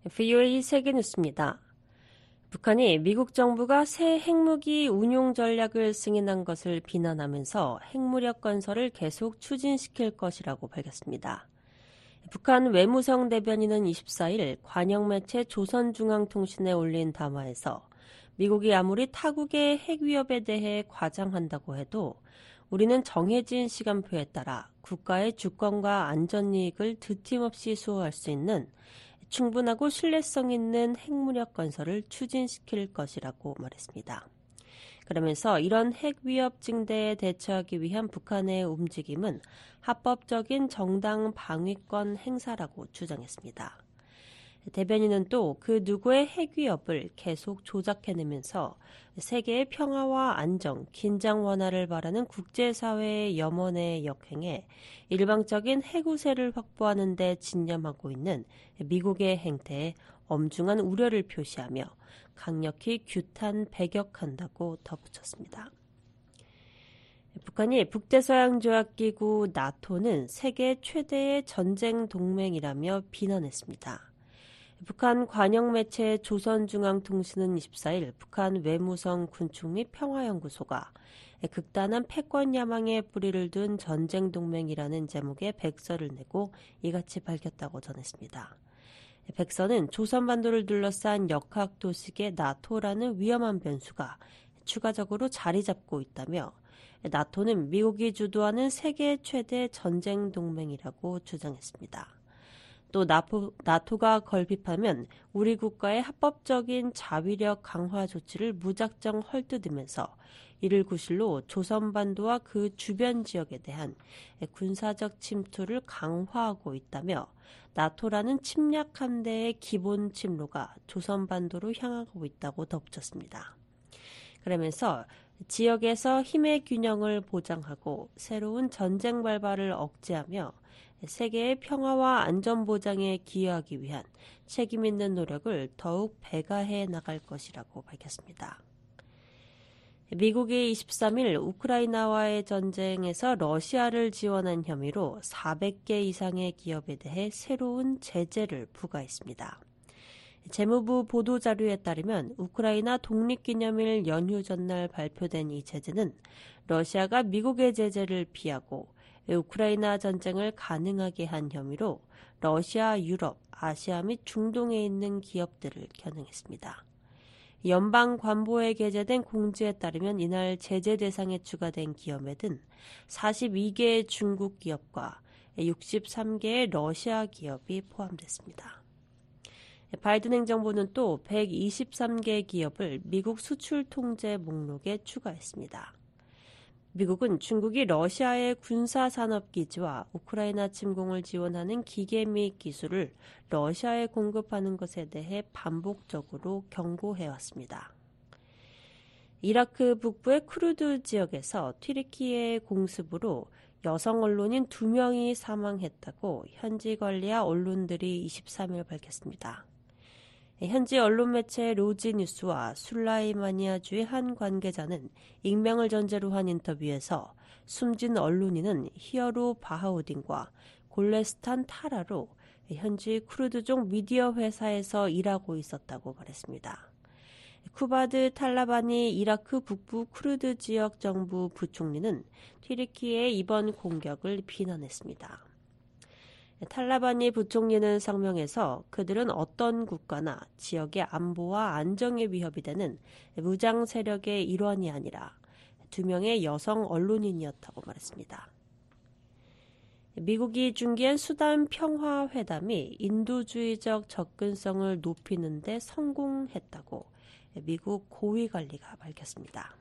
VOA 세계뉴스입니다. 북한이 미국 정부가 새 핵무기 운용 전략을 승인한 것을 비난하면서 핵무력 건설을 계속 추진시킬 것이라고 밝혔습니다. 북한 외무성 대변인은 24일 관영 매체 조선중앙통신에 올린 담화에서 미국이 아무리 타국의 핵 위협에 대해 과장한다고 해도 우리는 정해진 시간표에 따라 국가의 주권과 안전이익을 드팀없이 수호할 수 있는 충분하고 신뢰성 있는 핵무력 건설을 추진시킬 것이라고 말했습니다. 그러면서 이런 핵 위협 증대에 대처하기 위한 북한의 움직임은 합법적인 정당 방위권 행사라고 주장했습니다. 대변인은 또 그 누구의 핵 위협을 계속 조작해내면서 세계의 평화와 안정, 긴장 완화를 바라는 국제사회의 염원에 역행해 일방적인 핵 우세를 확보하는 데 진념하고 있는 미국의 행태에 엄중한 우려를 표시하며 강력히 규탄 배격한다고 덧붙였습니다. 북한이 북대서양조약기구 나토는 세계 최대의 전쟁 동맹이라며 비난했습니다. 북한 관영 매체 조선중앙통신은 24일 북한 외무성 군축 및 평화연구소가 극단한 패권 야망에 뿌리를 둔 전쟁 동맹이라는 제목의 백서를 내고 이같이 밝혔다고 전했습니다. 백서는 조선반도를 둘러싼 역학도식의 나토라는 위험한 변수가 추가적으로 자리 잡고 있다며 나토는 미국이 주도하는 세계 최대 전쟁 동맹이라고 주장했습니다. 또 나토가 걸핏하면 우리 국가의 합법적인 자위력 강화 조치를 무작정 헐뜯으면서 이를 구실로 조선반도와 그 주변 지역에 대한 군사적 침투를 강화하고 있다며 나토라는 침략 함대의 기본 침로가 조선반도로 향하고 있다고 덧붙였습니다. 그러면서 지역에서 힘의 균형을 보장하고 새로운 전쟁 발발을 억제하며 세계의 평화와 안전 보장에 기여하기 위한 책임 있는 노력을 더욱 배가해 나갈 것이라고 밝혔습니다. 미국이 23일 우크라이나와의 전쟁에서 러시아를 지원한 혐의로 400개 이상의 기업에 대해 새로운 제재를 부과했습니다. 재무부 보도자료에 따르면 우크라이나 독립기념일 연휴 전날 발표된 이 제재는 러시아가 미국의 제재를 피하고 우크라이나 전쟁을 가능하게 한 혐의로 러시아, 유럽, 아시아 및 중동에 있는 기업들을 겨냥했습니다. 연방관보에 게재된 공지에 따르면 이날 제재 대상에 추가된 기업에는 42개의 중국 기업과 63개의 러시아 기업이 포함됐습니다. 바이든 행정부는 또 123개 기업을 미국 수출 통제 목록에 추가했습니다. 미국은 중국이 러시아의 군사산업기지와 우크라이나 침공을 지원하는 기계 및 기술을 러시아에 공급하는 것에 대해 반복적으로 경고해왔습니다. 이라크 북부의 쿠르드 지역에서 튀르키예 공습으로 여성 언론인 2명이 사망했다고 현지 관리와 언론들이 23일 밝혔습니다. 현지 언론 매체 로지뉴스와 술라이마니아주의 한 관계자는 익명을 전제로 한 인터뷰에서 숨진 언론인은 히어로 바하우딘과 골레스탄 타라로 현지 쿠르드족 미디어 회사에서 일하고 있었다고 말했습니다. 쿠바드 탈라바니 이라크 북부 쿠르드 지역 정부 부총리는 튀르키예의 이번 공격을 비난했습니다. 탈라바니 부총리는 성명에서 그들은 어떤 국가나 지역의 안보와 안정에 위협이 되는 무장 세력의 일원이 아니라 2명의 여성 언론인이었다고 말했습니다. 미국이 중개한 수단 평화회담이 인도주의적 접근성을 높이는 데 성공했다고 미국 고위관리가 밝혔습니다.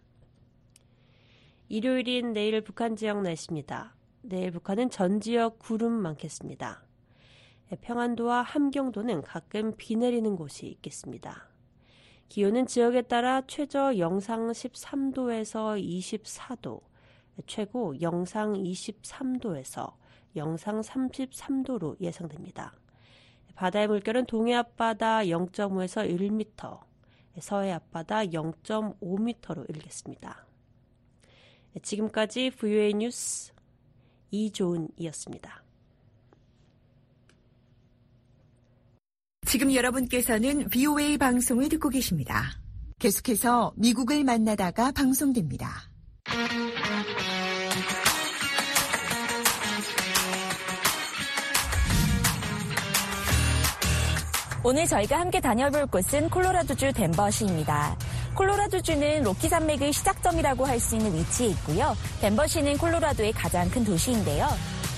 일요일인 내일 북한 지역 날씨입니다. 내일 북한은 전 지역 구름 많겠습니다. 평안도와 함경도는 가끔 비 내리는 곳이 있겠습니다. 기온은 지역에 따라 최저 영상 13도에서 24도, 최고 영상 23도에서 영상 33도로 예상됩니다. 바다의 물결은 동해 앞바다 0.5에서 1m, 서해 앞바다 0.5m로 일겠습니다. 지금까지 VOA 뉴스 이조은이었습니다. 지금 여러분께서는 VOA 방송을 듣고 계십니다. 계속해서 미국을 만나다가 방송됩니다. 오늘 저희가 함께 다녀볼 곳은 콜로라도주 덴버시입니다. 콜로라도주는 로키 산맥의 시작점이라고 할 수 있는 위치에 있고요. 덴버시는 콜로라도의 가장 큰 도시인데요.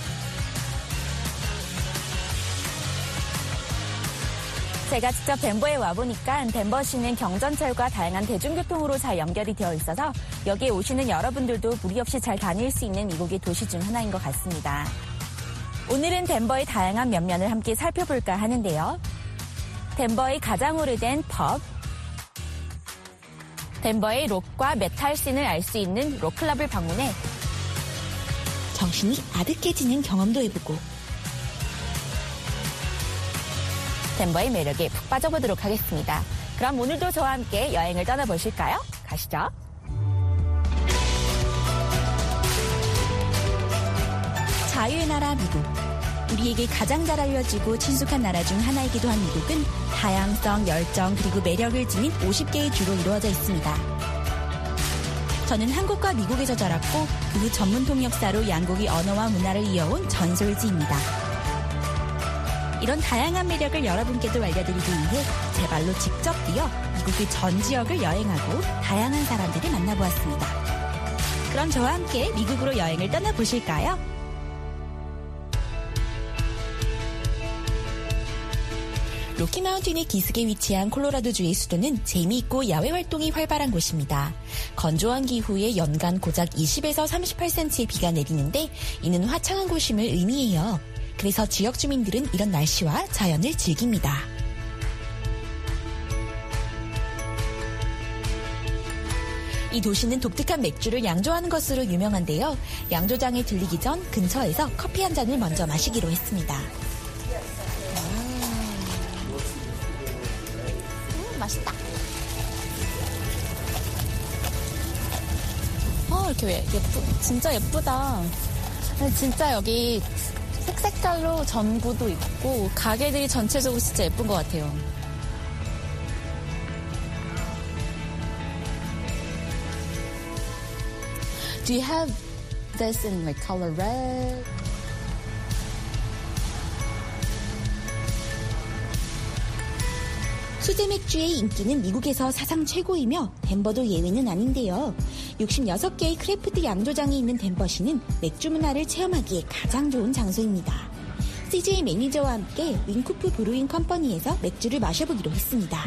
제가 직접 덴버에 와보니까 덴버시는 경전철과 다양한 대중교통으로 잘 연결이 되어 있어서 여기에 오시는 여러분들도 무리 없이 잘 다닐 수 있는 미국의 도시 중 하나인 것 같습니다. 오늘은 덴버의 다양한 면면을 함께 살펴볼까 하는데요. 덴버의 가장 오래된 펍, 덴버의 록과 메탈 씬을 알 수 있는 록클럽을 방문해 정신이 아득해지는 경험도 해보고 덴버의 매력에 푹 빠져보도록 하겠습니다. 그럼 오늘도 저와 함께 여행을 떠나보실까요? 가시죠. 자유의 나라 미국. 우리에게 가장 잘 알려지고 친숙한 나라 중 하나이기도 한 미국은 다양성, 열정, 그리고 매력을 지닌 50개의 주로 이루어져 있습니다. 저는 한국과 미국에서 자랐고 그 전문 통역사로 양국의 언어와 문화를 이어온 전솔지입니다. 이런 다양한 매력을 여러분께도 알려드리기 위해 제 발로 직접 뛰어 미국의 전 지역을 여행하고 다양한 사람들을 만나보았습니다. 그럼 저와 함께 미국으로 여행을 떠나보실까요? 로키마운틴의 기슭에 위치한 콜로라도주의 수도는 재미있고 야외 활동이 활발한 곳입니다. 건조한 기후에 연간 고작 20에서 38cm의 비가 내리는데 이는 화창한 곳임을 의미해요. 그래서 지역 주민들은 이런 날씨와 자연을 즐깁니다. 이 도시는 독특한 맥주를 양조하는 것으로 유명한데요. 양조장에 들리기 전 근처에서 커피 한 잔을 먼저 마시기로 했습니다. 맛있다. 이렇게 진짜 예쁘다. 진짜 여기 색깔로 전구도 있고 가게들이 전체적으로 진짜 예쁜 것 같아요. Do you have this in like color red? 수제 맥주의 인기는 미국에서 사상 최고이며 덴버도 예외는 아닌데요. 66개의 크래프트 양조장이 있는 덴버시는 맥주 문화를 체험하기에 가장 좋은 장소입니다. CJ 매니저와 함께 윈쿠프 브루잉 컴퍼니에서 맥주를 마셔보기로 했습니다.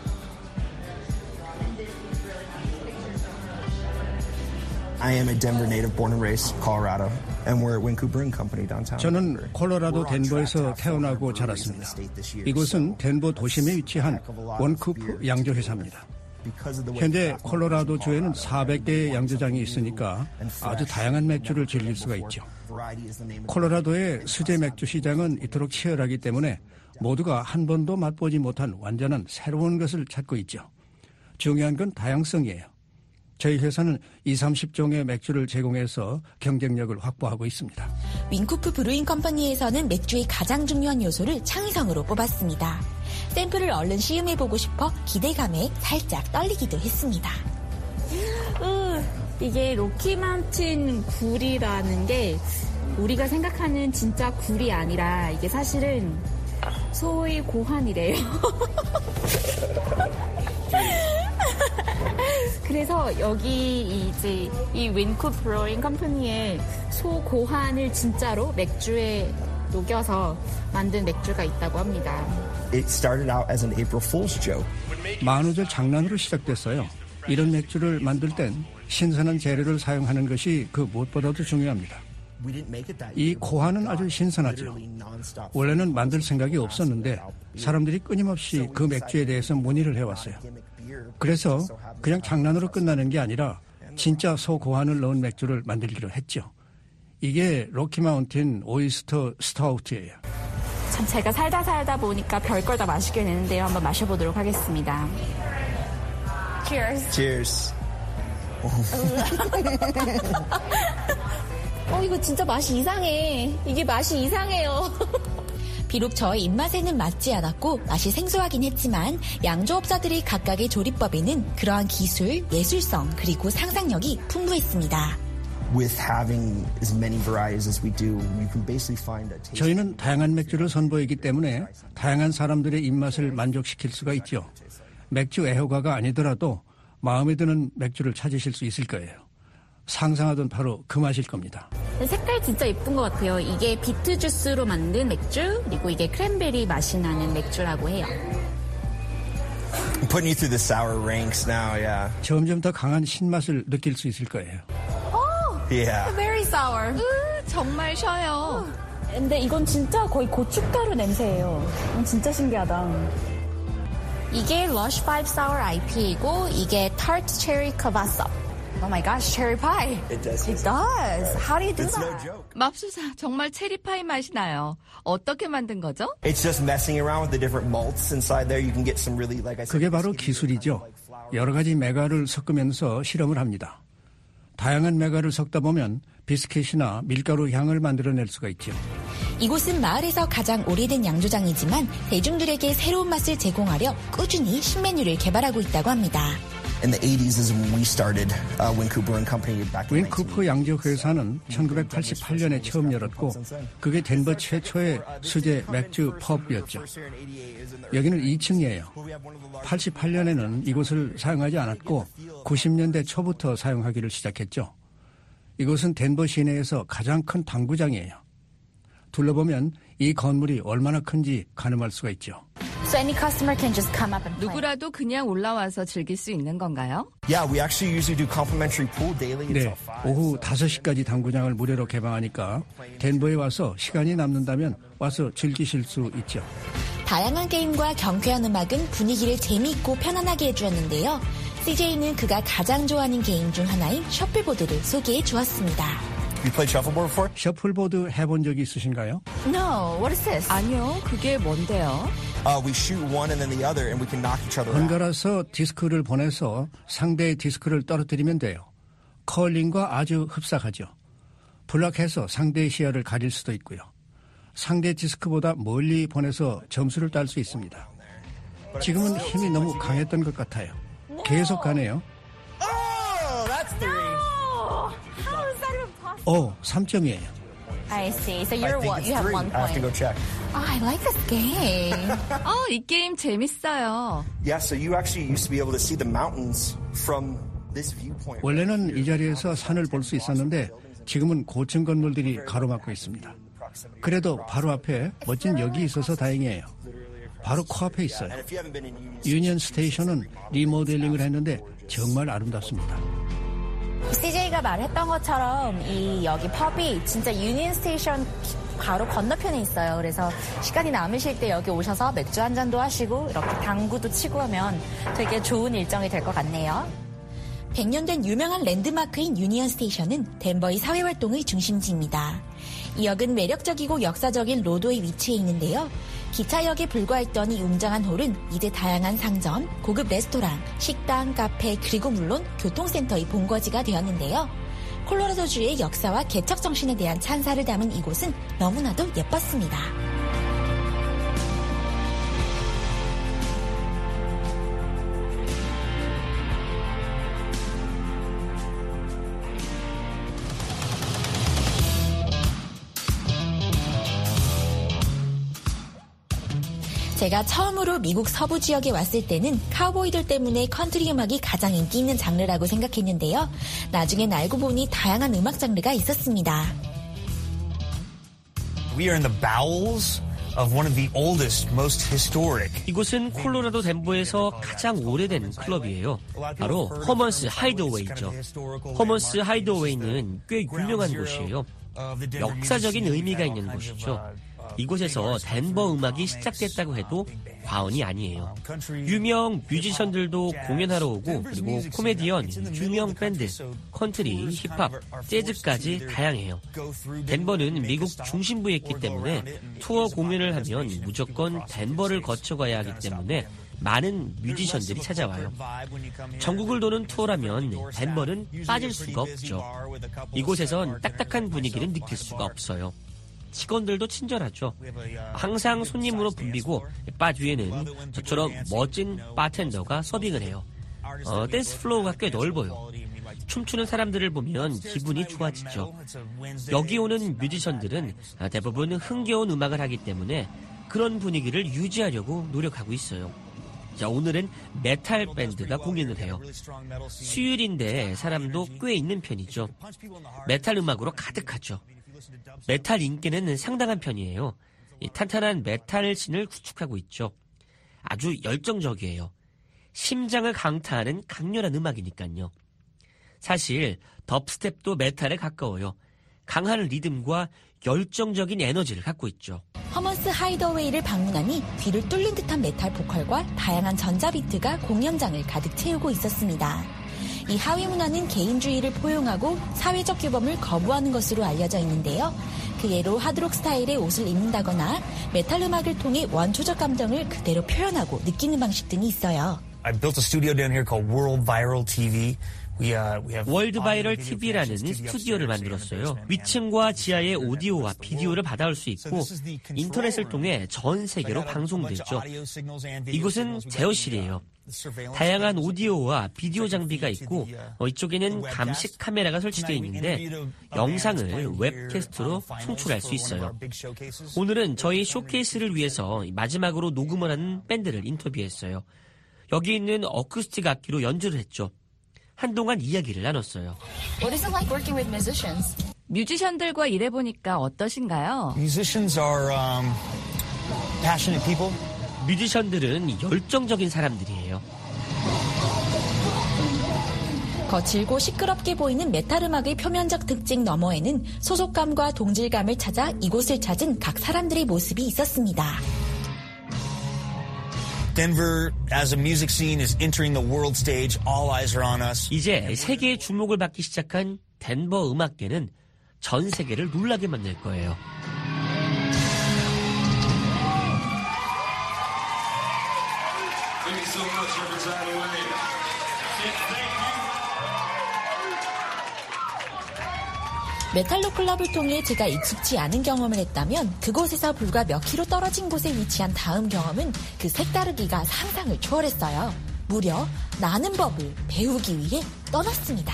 I am a Denver native born and raised Colorado. And we're at Wynkoop Brewing Company downtown. 저는 콜로라도 덴버에서 태어나고 자랐습니다. 이곳은 덴버 도심에 위치한 원쿠프 양조회사입니다. 현재 콜로라도주에는 400개의 양조장이 있으니까 아주 다양한 맥주를 즐길 수가 있죠. 콜로라도의 수제 맥주 시장은 이토록 치열하기 때문에 모두가 한 번도 맛보지 못한 완전한 새로운 것을 찾고 있죠. 중요한 건 다양성이에요. 저희 회사는 20-30종의 맥주를 제공해서 경쟁력을 확보하고 있습니다. 윈쿠프 브루잉 컴퍼니에서는 맥주의 가장 중요한 요소를 창의성으로 뽑았습니다. 샘플을 얼른 시음해보고 싶어 기대감에 살짝 떨리기도 했습니다. 이게 로키마운틴 굴이라는 게 우리가 생각하는 진짜 굴이 아니라 이게 사실은 소의 고환이래요. 그래서 여기 이제 이 윈쿠프 브루잉 컴퍼니의 소 고환을 진짜로 맥주에 녹여서 만든 맥주가 있다고 합니다. It started out as an April Fool's joke. 만우절 장난으로 시작됐어요. 이런 맥주를 만들 땐 신선한 재료를 사용하는 것이 그 무엇보다도 중요합니다. 이 고환은 아주 신선하죠. 원래는 만들 생각이 없었는데 사람들이 끊임없이 그 맥주에 대해서 문의를 해왔어요. 그래서 그냥 장난으로 끝나는 게 아니라 진짜 소 고환을 넣은 맥주를 만들기로 했죠. 이게 로키마운틴 오이스터 스타우트예요. 참 제가 살다 보니까 별걸 다 마시게 되는데요. 한번 마셔보도록 하겠습니다. Cheers. Cheers. 이거 진짜 맛이 이상해. 이게 맛이 이상해요. 비록 저의 입맛에는 맞지 않았고 맛이 생소하긴 했지만 양조업자들의 각각의 조리법에는 그러한 기술, 예술성 그리고 상상력이 풍부했습니다. 저희는 다양한 맥주를 선보이기 때문에 다양한 사람들의 입맛을 만족시킬 수가 있죠. 맥주 애호가가 아니더라도 마음에 드는 맥주를 찾으실 수 있을 거예요. 상상하던 바로 그 맛일 겁니다. 색깔 진짜 예쁜 것 같아요. 이게 비트 주스로 만든 맥주, 그리고 이게 크랜베리 맛이 나는 맥주라고 해요. Putting you through the sour ranks now, yeah. 점점 더 강한 신맛을 느낄 수 있을 거예요. Yeah. Very sour. 정말 셔요. 근데 이건 진짜 거의 고춧가루 냄새예요. 진짜 신기하다. 이게 Lush 5 Sour IPA이고 이게 Tart Cherry Cavasso. Oh my gosh, cherry pie. It does. It does. How do you do It's no that? joke. 맙소사, 정말 체리파이 맛이 나요. 어떻게 만든 거죠? It's just messing around with the different malts inside there. You can get some really, like I said. 그게 바로 기술이죠. 여러 가지 메가를 섞으면서 실험을 합니다. 다양한 메가를 섞다 보면 비스킷이나 밀가루 향을 만들어낼 수가 있죠. 이곳은 마을에서 가장 오래된 양조장이지만 대중들에게 새로운 맛을 제공하려 꾸준히 신메뉴를 개발하고 있다고 합니다. In the 80s is when we started Win Cooper and Company back in 윈쿠퍼 양조 회사는 1988년에 처음 열었고 그게 덴버 최초의 수제 맥주 펍이었죠. 여기는 2층이에요. 88년에는 이곳을 사용하지 않았고 90년대 초부터 사용하기를 시작했죠. 이곳은 덴버 시내에서 가장 큰 당구장이에요. 둘러보면 이 건물이 얼마나 큰지 가늠할 수가 있죠. So any customer can just come up and play. 누구라도 그냥 올라와서 즐길 수 있는 건가요? Yeah, we actually usually do complimentary pool daily 네, until 5. 오후 5시까지 당구장을 무료로 개방하니까 덴버에 와서 시간이 남는다면 와서 즐기실 수 있죠. 다양한 게임과 경쾌한 음악은 분위기를 재미있고 편안하게 해주었는데요. CJ는 그가 가장 좋아하는 게임 중 하나인 셔플보드를 소개해 주었습니다. You played shuffleboard before? 셔플보드 해본 적이 있으신가요? No, what is this? 아니요, 그게 뭔데요? We shoot one and then the other and we can knock each other out. 번갈아서 디스크를 보내서 상대의 디스크를 떨어뜨리면 돼요. 컬링과 아주 흡사하죠. 블락해서 상대의 시야를 가릴 수도 있고요. 상대 디스크보다 멀리 보내서 점수를 딸 수 있습니다. 지금은 힘이 너무 강했던 것 같아요. 계속 가네요. Oh, that's three. How is that impossible? 3점이에요. I see. So I you're think what? it's You have three. 1 I have to point. go check. Oh, I like this game. 이 게임 재밌어요. Yeah, so you actually used to be able to see the mountains from this viewpoint. 원래는 이 자리에서 산을 볼 수 있었는데 지금은 고층 건물들이 가로막고 있습니다. 그래도 바로 앞에 멋진 역이 있어서 다행이에요. 바로 코앞에 있어요. And if you haven't been in 유니언 스테이션은 리모델링을 했는데 정말 아름답습니다. CJ가 말했던 것처럼 이 여기 펍이 진짜 유니언 스테이션 바로 건너편에 있어요. 그래서 시간이 남으실 때 여기 오셔서 맥주 한 잔도 하시고 이렇게 당구도 치고 하면 되게 좋은 일정이 될 것 같네요. 100년 된 유명한 랜드마크인 유니언 스테이션은 덴버의 사회활동의 중심지입니다. 이 역은 매력적이고 역사적인 로도에 위치해 있는데요. 기차역에 불과했던 이 웅장한 홀은 이제 다양한 상점, 고급 레스토랑, 식당, 카페, 그리고 물론 교통센터의 본거지가 되었는데요. 콜로라도주의 역사와 개척 정신에 대한 찬사를 담은 이곳은 너무나도 예뻤습니다. 제가 처음으로 미국 서부 지역에 왔을 때는 카우보이들 때문에 컨트리 음악이 가장 인기 있는 장르라고 생각했는데요. 나중엔 알고 보니 다양한 음악 장르가 있었습니다. We are in the bowels of one of the oldest, most historic. 이곳은 콜로라도 덴버에서 가장 오래된 클럽이에요. 바로 허먼스 하이드웨이죠. 허먼스 하이드웨이는 꽤 유명한 곳이에요. 역사적인 의미가 있는 곳이죠. 이곳에서 덴버 음악이 시작됐다고 해도 과언이 아니에요. 유명 뮤지션들도 공연하러 오고 그리고 코미디언, 유명 밴드, 컨트리, 힙합, 재즈까지 다양해요. 덴버는 미국 중심부에 있기 때문에 투어 공연을 하면 무조건 덴버를 거쳐가야 하기 때문에 많은 뮤지션들이 찾아와요. 전국을 도는 투어라면 덴버는 빠질 수가 없죠. 이곳에선 딱딱한 분위기를 느낄 수가 없어요. 직원들도 친절하죠. 항상 손님으로 붐비고 바 뒤에는 저처럼 멋진 바텐더가 서빙을 해요. 댄스 플로어가 꽤 넓어요. 춤추는 사람들을 보면 기분이 좋아지죠. 여기 오는 뮤지션들은 대부분 흥겨운 음악을 하기 때문에 그런 분위기를 유지하려고 노력하고 있어요. 자, 오늘은 메탈 밴드가 공연을 해요. 수요일인데 사람도 꽤 있는 편이죠. 메탈 음악으로 가득하죠. 메탈 인기는 상당한 편이에요. 탄탄한 메탈 씬을 구축하고 있죠. 아주 열정적이에요. 심장을 강타하는 강렬한 음악이니까요. 사실 덥스텝도 메탈에 가까워요. 강한 리듬과 열정적인 에너지를 갖고 있죠. 허먼스 하이더웨이를 방문하니 귀를 뚫는 듯한 메탈 보컬과 다양한 전자비트가 공연장을 가득 채우고 있었습니다. 이 하위 문화는 개인주의를 포용하고 사회적 규범을 거부하는 것으로 알려져 있는데요. 그 예로 하드록 스타일의 옷을 입는다거나 메탈 음악을 통해 원초적 감정을 그대로 표현하고 느끼는 방식 등이 있어요. I built a studio down here called World Viral TV. 월드 바이럴 TV라는 스튜디오를 만들었어요. 위층과 지하의 오디오와 비디오를 받아올 수 있고 인터넷을 통해 전 세계로 방송되죠. 이곳은 제어실이에요. 다양한 오디오와 비디오 장비가 있고 이쪽에는 감식 카메라가 설치되어 있는데 영상을 웹캐스트로 송출할 수 있어요. 오늘은 저희 쇼케이스를 위해서 마지막으로 녹음을 하는 밴드를 인터뷰했어요. 여기 있는 어쿠스틱 악기로 연주를 했죠. 한동안 이야기를 나눴어요. What is it like working with musicians? 뮤지션들과 일해보니까 어떠신가요? Musicians are passionate people. 뮤지션들은 열정적인 사람들이에요. 거칠고 시끄럽게 보이는 메탈 음악의 표면적 특징 너머에는 소속감과 동질감을 찾아 이곳을 찾은 각 사람들의 모습이 있었습니다. Denver, as a music scene, is entering the world stage. All eyes are on us. 이제 세계의 주목을 받기 시작한 덴버 음악계는 전 세계를 놀라게 만들 거예요. Thank you so much, everybody. 메탈로 클럽을 통해 제가 익숙지 않은 경험을 했다면 그곳에서 불과 몇 킬로 떨어진 곳에 위치한 다음 경험은 그 색다르기가 상상을 초월했어요. 무려 나는 법을 배우기 위해 떠났습니다.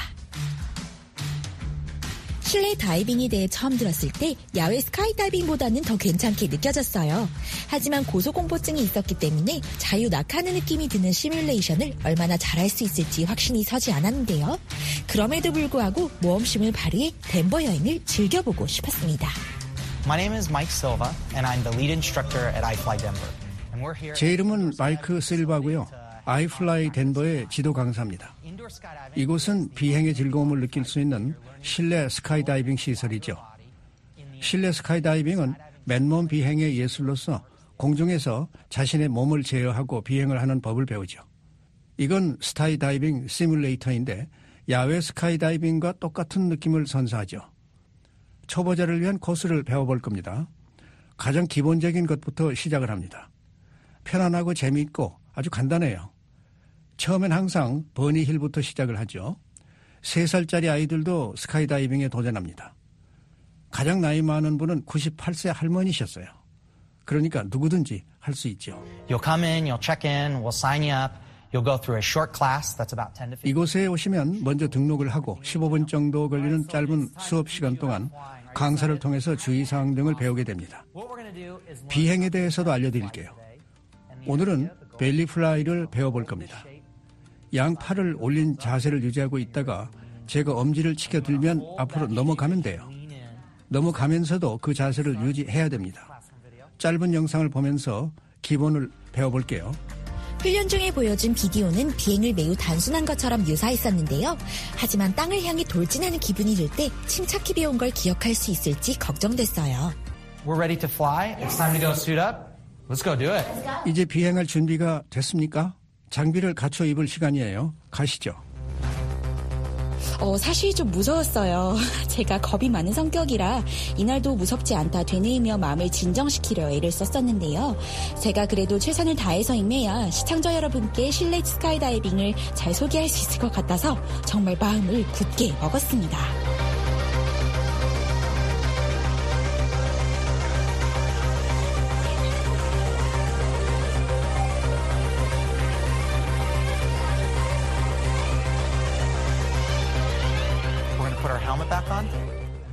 실내 다이빙에 대해 처음 들었을 때 야외 스카이다이빙보다는 더 괜찮게 느껴졌어요. 하지만 고소공포증이 있었기 때문에 자유 낙하하는 느낌이 드는 시뮬레이션을 얼마나 잘할 수 있을지 확신이 서지 않았는데요. 그럼에도 불구하고 모험심을 발휘해 덴버 여행을 즐겨보고 싶었습니다. My name is Mike Silva and I'm the lead instructor at iFly Denver. And we're here 제 이름은 마이크 실바고요. iFly 덴버의 지도 강사입니다. 이곳은 비행의 즐거움을 느낄 수 있는 실내 스카이다이빙 시설이죠. 실내 스카이다이빙은 맨몸 비행의 예술로서 공중에서 자신의 몸을 제어하고 비행을 하는 법을 배우죠. 이건 스카이다이빙 시뮬레이터인데 야외 스카이다이빙과 똑같은 느낌을 선사하죠. 초보자를 위한 코스를 배워볼 겁니다. 가장 기본적인 것부터 시작을 합니다. 편안하고 재미있고 아주 간단해요. 처음엔 항상 버니힐부터 시작을 하죠. 3살짜리 아이들도 스카이다이빙에 도전합니다. 가장 나이 많은 분은 98세 할머니셨어요. 그러니까 누구든지 할 수 있죠. You'll come in, you'll check in, we'll sign you up. You'll go through a short class that's about 10 to 15. 이곳에 오시면 먼저 등록을 하고 15분 정도 걸리는 짧은 수업 시간 동안 강사를 통해서 주의사항 등을 배우게 됩니다. 비행에 대해서도 알려드릴게요. 오늘은 벨리 플라이를 배워볼 겁니다. 양 팔을 올린 자세를 유지하고 있다가 제가 엄지를 치켜들면 앞으로 넘어가면 돼요. 넘어가면서도 그 자세를 유지해야 됩니다. 짧은 영상을 보면서 기본을 배워볼게요. 훈련 중에 보여준 비디오는 비행을 매우 단순한 것처럼 묘사했었는데요. 하지만 땅을 향해 돌진하는 기분이 들 때 침착히 배운 걸 기억할 수 있을지 걱정됐어요. We're ready to fly. It's time to go suit up. Let's go do it. 이제 비행할 준비가 됐습니까? 장비를 갖춰 입을 시간이에요. 가시죠. 사실 좀 무서웠어요. 제가 겁이 많은 성격이라 이날도 무섭지 않다 되뇌이며 마음을 진정시키려 애를 썼었는데요. 제가 그래도 최선을 다해서 임해야 시청자 여러분께 실내 스카이다이빙을 잘 소개할 수 있을 것 같아서 정말 마음을 굳게 먹었습니다.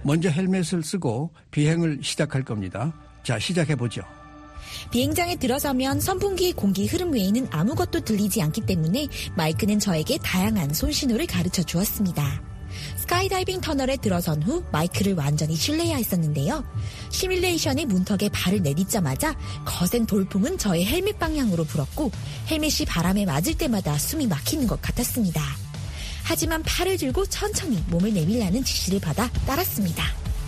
먼저 헬멧을 쓰고 비행을 시작할 겁니다. 자, 시작해보죠. 비행장에 들어서면 선풍기의 공기 흐름 외에는 아무것도 들리지 않기 때문에 마이크는 저에게 다양한 손신호를 가르쳐 주었습니다. 스카이다이빙 터널에 들어선 후 마이크를 완전히 실내야 했었는데요. 시뮬레이션의 문턱에 발을 내딛자마자 거센 돌풍은 저의 헬멧 방향으로 불었고 헬멧이 바람에 맞을 때마다 숨이 막히는 것 같았습니다. 하지만 팔을 들고 천천히 몸을 내밀라는 지시를 받아 따랐습니다.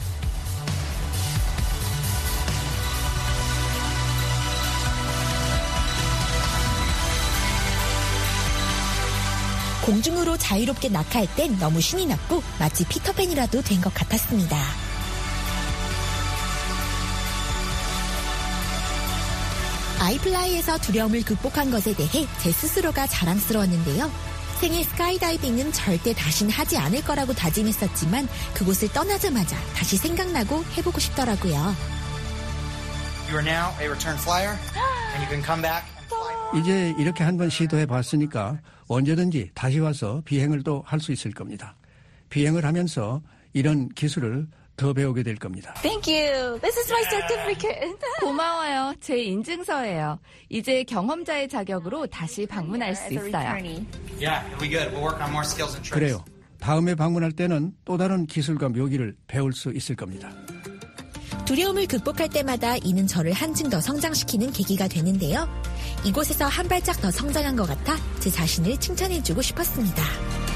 공중으로 자유롭게 낙하할 땐 너무 신이 났고 마치 피터팬이라도 된 것 같았습니다. 아이플라이에서 두려움을 극복한 것에 대해 제 스스로가 자랑스러웠는데요. 생애 스카이다이빙은 절대 다신 하지 않을 거라고 다짐했었지만 그곳을 떠나자마자 다시 생각나고 해보고 싶더라고요. You are now a return flyer, and you can come back. 이제 이렇게 한번 시도해 봤으니까 언제든지 다시 와서 비행을 또 할 수 있을 겁니다. 비행을 하면서 이런 기술을 더 배우게 될 겁니다. Thank you. This is my certificate. 고마워요. 제 인증서예요. 이제 경험자의 자격으로 다시 방문할 수 있어요. Yeah, it'll be good. We'll work on more skills and tricks. 그래요. 다음에 방문할 때는 또 다른 기술과 묘기를 배울 수 있을 겁니다. 두려움을 극복할 때마다 이는 저를 한층 더 성장시키는 계기가 되는데요. 이곳에서 한 발짝 더 성장한 것 같아 제 자신을 칭찬해주고 싶었습니다.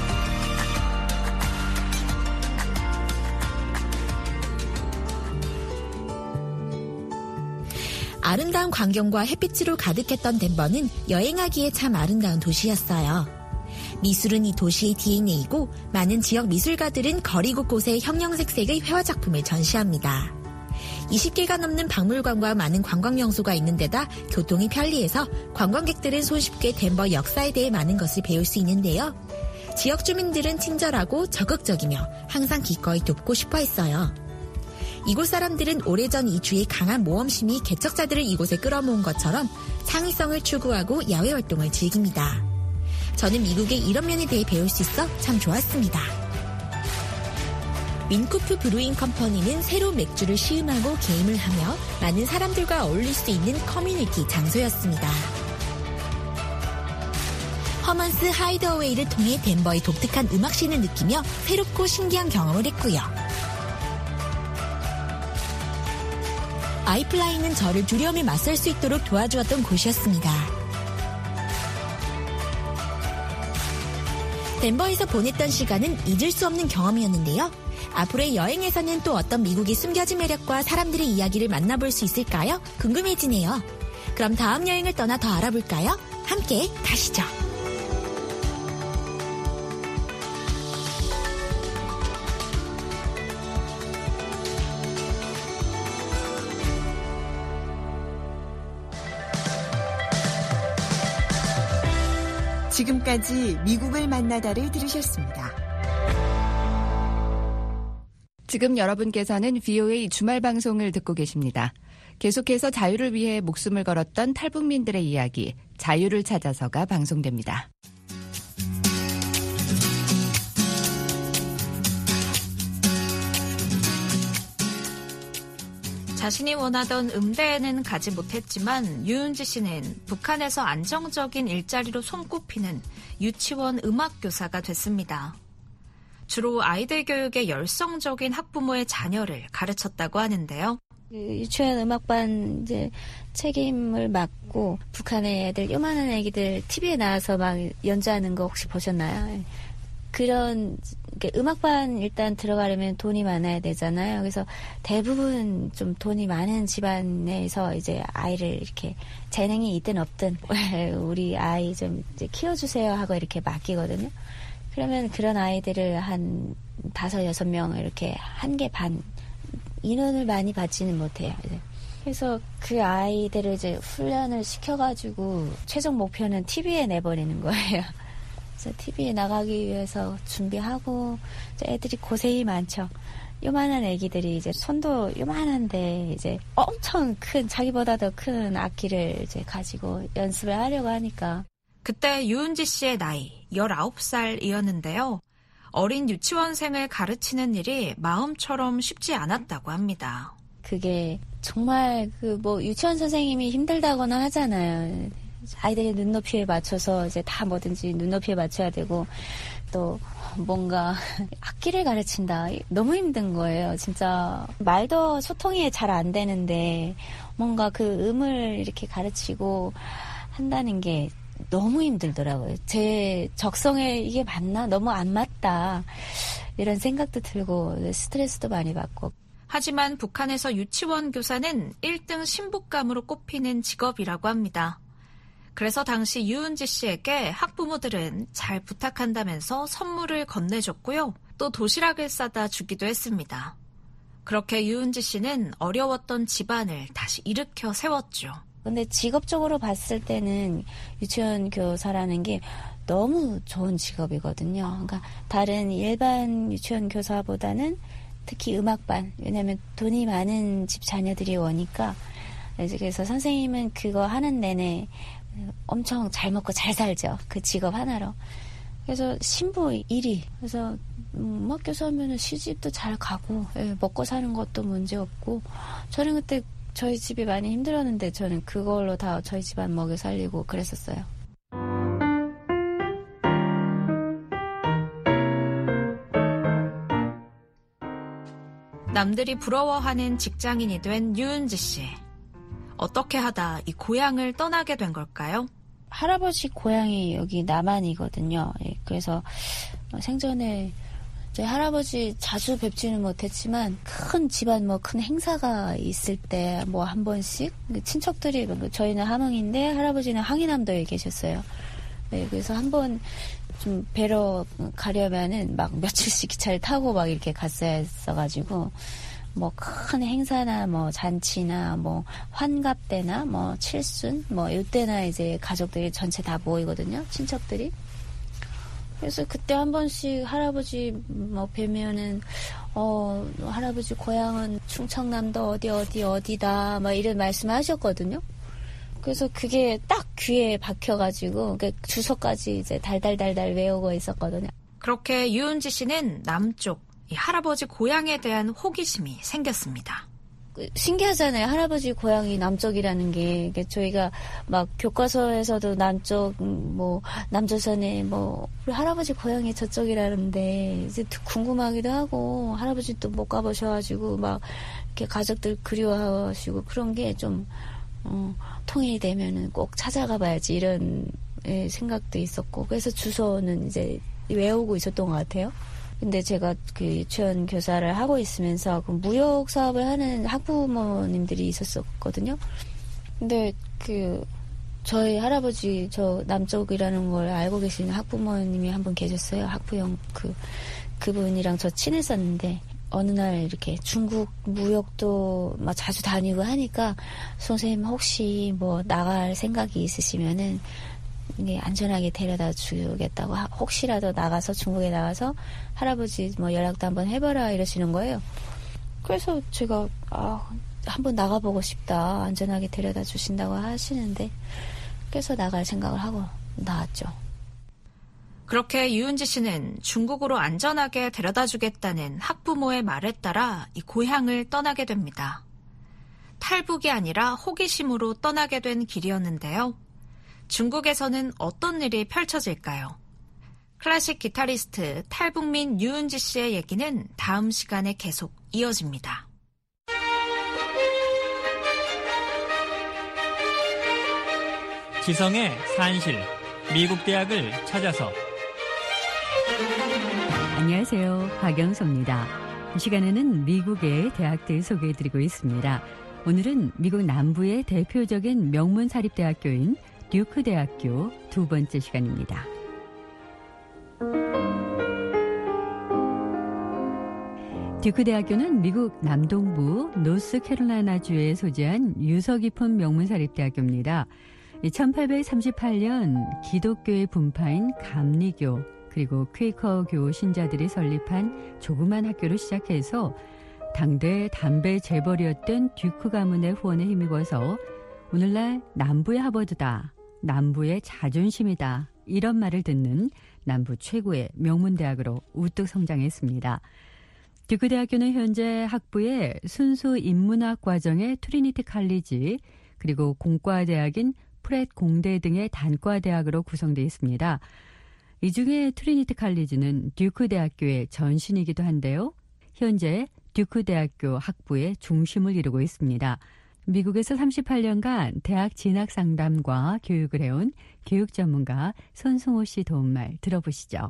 아름다운 광경과 햇빛으로 가득했던 덴버는 여행하기에 참 아름다운 도시였어요. 미술은 이 도시의 DNA이고 많은 지역 미술가들은 거리 곳곳에 형형색색의 회화작품을 전시합니다. 20개가 넘는 박물관과 많은 관광 명소가 있는 데다 교통이 편리해서 관광객들은 손쉽게 덴버 역사에 대해 많은 것을 배울 수 있는데요. 지역 주민들은 친절하고 적극적이며 항상 기꺼이 돕고 싶어 했어요. 이곳 사람들은 오래전 이주의 강한 모험심이 개척자들을 이곳에 끌어모은 것처럼 창의성을 추구하고 야외 활동을 즐깁니다. 저는 미국의 이런 면에 대해 배울 수 있어 참 좋았습니다. 윈쿠프 브루잉 컴퍼니는 새로운 맥주를 시음하고 게임을 하며 많은 사람들과 어울릴 수 있는 커뮤니티 장소였습니다. 허먼스 하이드어웨이를 통해 덴버의 독특한 음악씬을 느끼며 새롭고 신기한 경험을 했고요. 아이플라이는 저를 두려움에 맞설 수 있도록 도와주었던 곳이었습니다. 덴버에서 보냈던 시간은 잊을 수 없는 경험이었는데요. 앞으로의 여행에서는 또 어떤 미국의 숨겨진 매력과 사람들의 이야기를 만나볼 수 있을까요? 궁금해지네요. 그럼 다음 여행을 떠나 더 알아볼까요? 함께 가시죠. 지금까지 미국을 만나다를 들으셨습니다. 지금 여러분께서는 VOA 주말 방송을 듣고 계십니다. 계속해서 자유를 위해 목숨을 걸었던 탈북민들의 이야기, 자유를 찾아서가 방송됩니다. 자신이 원하던 음대에는 가지 못했지만 유은지 씨는 북한에서 안정적인 일자리로 손꼽히는 유치원 음악교사가 됐습니다. 주로 아이들 교육에 열성적인 학부모의 자녀를 가르쳤다고 하는데요. 유치원 음악반 이제 책임을 맡고 북한의 애들, 요만한 애기들 TV에 나와서 막 연주하는 거 혹시 보셨나요? 그런 음악반 일단 들어가려면 돈이 많아야 되잖아요. 그래서 대부분 좀 돈이 많은 집안에서 이제 아이를 이렇게 재능이 있든 없든 우리 아이 좀 이제 키워주세요 하고 이렇게 맡기거든요. 그러면 그런 아이들을 한 5, 6명 이렇게 1개 반 인원을 많이 받지는 못해요. 그래서 그 아이들을 이제 훈련을 시켜가지고 최종 목표는 TV에 내버리는 거예요. 그래서 TV에 나가기 위해서 준비하고 애들이 고생이 많죠. 요만한 애기들이 이제 손도 요만한데 이제 엄청 큰 자기보다 더 큰 악기를 이제 가지고 연습을 하려고 하니까. 그때 유은지 씨의 나이 19살이었는데요. 어린 유치원생을 가르치는 일이 마음처럼 쉽지 않았다고 합니다. 그게 정말 유치원 선생님이 힘들다거나 하잖아요. 아이들의 눈높이에 맞춰서 이제 다 뭐든지 눈높이에 맞춰야 되고 또 뭔가 악기를 가르친다. 너무 힘든 거예요. 진짜 말도 소통이 잘 안 되는데 뭔가 그 음을 이렇게 가르치고 한다는 게 너무 힘들더라고요. 제 적성에 이게 맞나? 너무 안 맞다. 이런 생각도 들고 스트레스도 많이 받고. 하지만 북한에서 유치원 교사는 1등 신부감으로 꼽히는 직업이라고 합니다. 그래서 당시 유은지 씨에게 학부모들은 잘 부탁한다면서 선물을 건네줬고요. 또 도시락을 싸다 주기도 했습니다. 그렇게 유은지 씨는 어려웠던 집안을 다시 일으켜 세웠죠. 근데 직업적으로 봤을 때는 유치원 교사라는 게 너무 좋은 직업이거든요. 그러니까 다른 일반 유치원 교사보다는 특히 음악반, 왜냐하면 돈이 많은 집 자녀들이 오니까 그래서 선생님은 그거 하는 내내 엄청 잘 먹고 잘 살죠. 그 직업 하나로. 그래서 신부 1위. 그래서 음악교사 하면은 시집도 잘 가고 먹고 사는 것도 문제 없고 저는 그때 저희 집이 많이 힘들었는데 저는 그걸로 다 저희 집안 먹여 살리고 그랬었어요. 남들이 부러워하는 직장인이 된 유은지 씨. 어떻게 하다 이 고향을 떠나게 된 걸까요? 할아버지 고향이 여기 남한이거든요. 그래서 생전에 저희 할아버지 자주 뵙지는 못했지만 큰 집안 큰 행사가 있을 때 한 번씩 친척들이 저희는 함흥인데 할아버지는 항해남도에 계셨어요. 네, 그래서 한 번 좀 뵈러 가려면은 며칠씩 기차를 타고 이렇게 갔어야 했어가지고 큰 행사나 잔치나 환갑 때나 칠순 이때나 이제 가족들이 전체 다 모이거든요. 친척들이. 그래서 그때 한 번씩 할아버지 뵈면은 할아버지 고향은 충청남도 어디다 이런 말씀하셨거든요. 그래서 그게 딱 귀에 박혀가지고 주소까지 이제 달달달달 외우고 있었거든요. 그렇게 유은지 씨는 남쪽 이 할아버지 고향에 대한 호기심이 생겼습니다. 신기하잖아요. 할아버지 고향이 남쪽이라는 게. 저희가 교과서에서도 남쪽, 남조선에 우리 할아버지 고향이 저쪽이라는데, 이제 궁금하기도 하고, 할아버지 또 못 가보셔가지고, 이렇게 가족들 그리워하시고, 그런 게 좀, 통일이 되면은 꼭 찾아가 봐야지, 이런 생각도 있었고, 그래서 주소는 이제 외우고 있었던 것 같아요. 근데 제가 유치원 교사를 하고 있으면서 무역 사업을 하는 학부모님들이 있었거든요. 근데 저희 할아버지 저 남쪽이라는 걸 알고 계시는 학부모님이 한 분 계셨어요. 학부형 그분이랑 저 친했었는데 어느 날 이렇게 중국 무역도 자주 다니고 하니까 선생님 혹시 나갈 생각이 있으시면은 안전하게 데려다 주겠다고 혹시라도 중국에 나가서 할아버지 연락도 한번 해봐라 이러시는 거예요. 그래서 제가 한번 나가보고 싶다. 안전하게 데려다 주신다고 하시는데 그래서 나갈 생각을 하고 나왔죠. 그렇게 유은지 씨는 중국으로 안전하게 데려다 주겠다는 학부모의 말에 따라 이 고향을 떠나게 됩니다. 탈북이 아니라 호기심으로 떠나게 된 길이었는데요. 중국에서는 어떤 일이 펼쳐질까요? 클래식 기타리스트 탈북민 유은지 씨의 얘기는 다음 시간에 계속 이어집니다. 지성의 산실, 미국 대학을 찾아서. 안녕하세요. 박영서입니다. 이 시간에는 미국의 대학들 소개해드리고 있습니다. 오늘은 미국 남부의 대표적인 명문 사립대학교인 듀크 대학교 두 번째 시간입니다. 듀크 대학교는 미국 남동부 노스캐롤라이나주에 소재한 유서 깊은 명문 사립대학교입니다. 1838년 기독교의 분파인 감리교 그리고 퀘이커교 신자들이 설립한 조그만 학교로 시작해서 당대 담배 재벌이었던 듀크 가문의 후원에 힘입어서 오늘날 남부의 하버드다, 남부의 자존심이다 이런 말을 듣는 남부 최고의 명문대학으로 우뚝 성장했습니다. 듀크 대학교는 현재 학부의 순수 인문학 과정의 트리니티 칼리지, 그리고 공과대학인 프렛 공대 등의 단과대학으로 구성되어 있습니다. 이 중에 트리니티 칼리지는 듀크 대학교의 전신이기도 한데요. 현재 듀크 대학교 학부의 중심을 이루고 있습니다. 미국에서 38년간 대학 진학 상담과 교육을 해온 교육 전문가 손승호 씨 도움말 들어보시죠.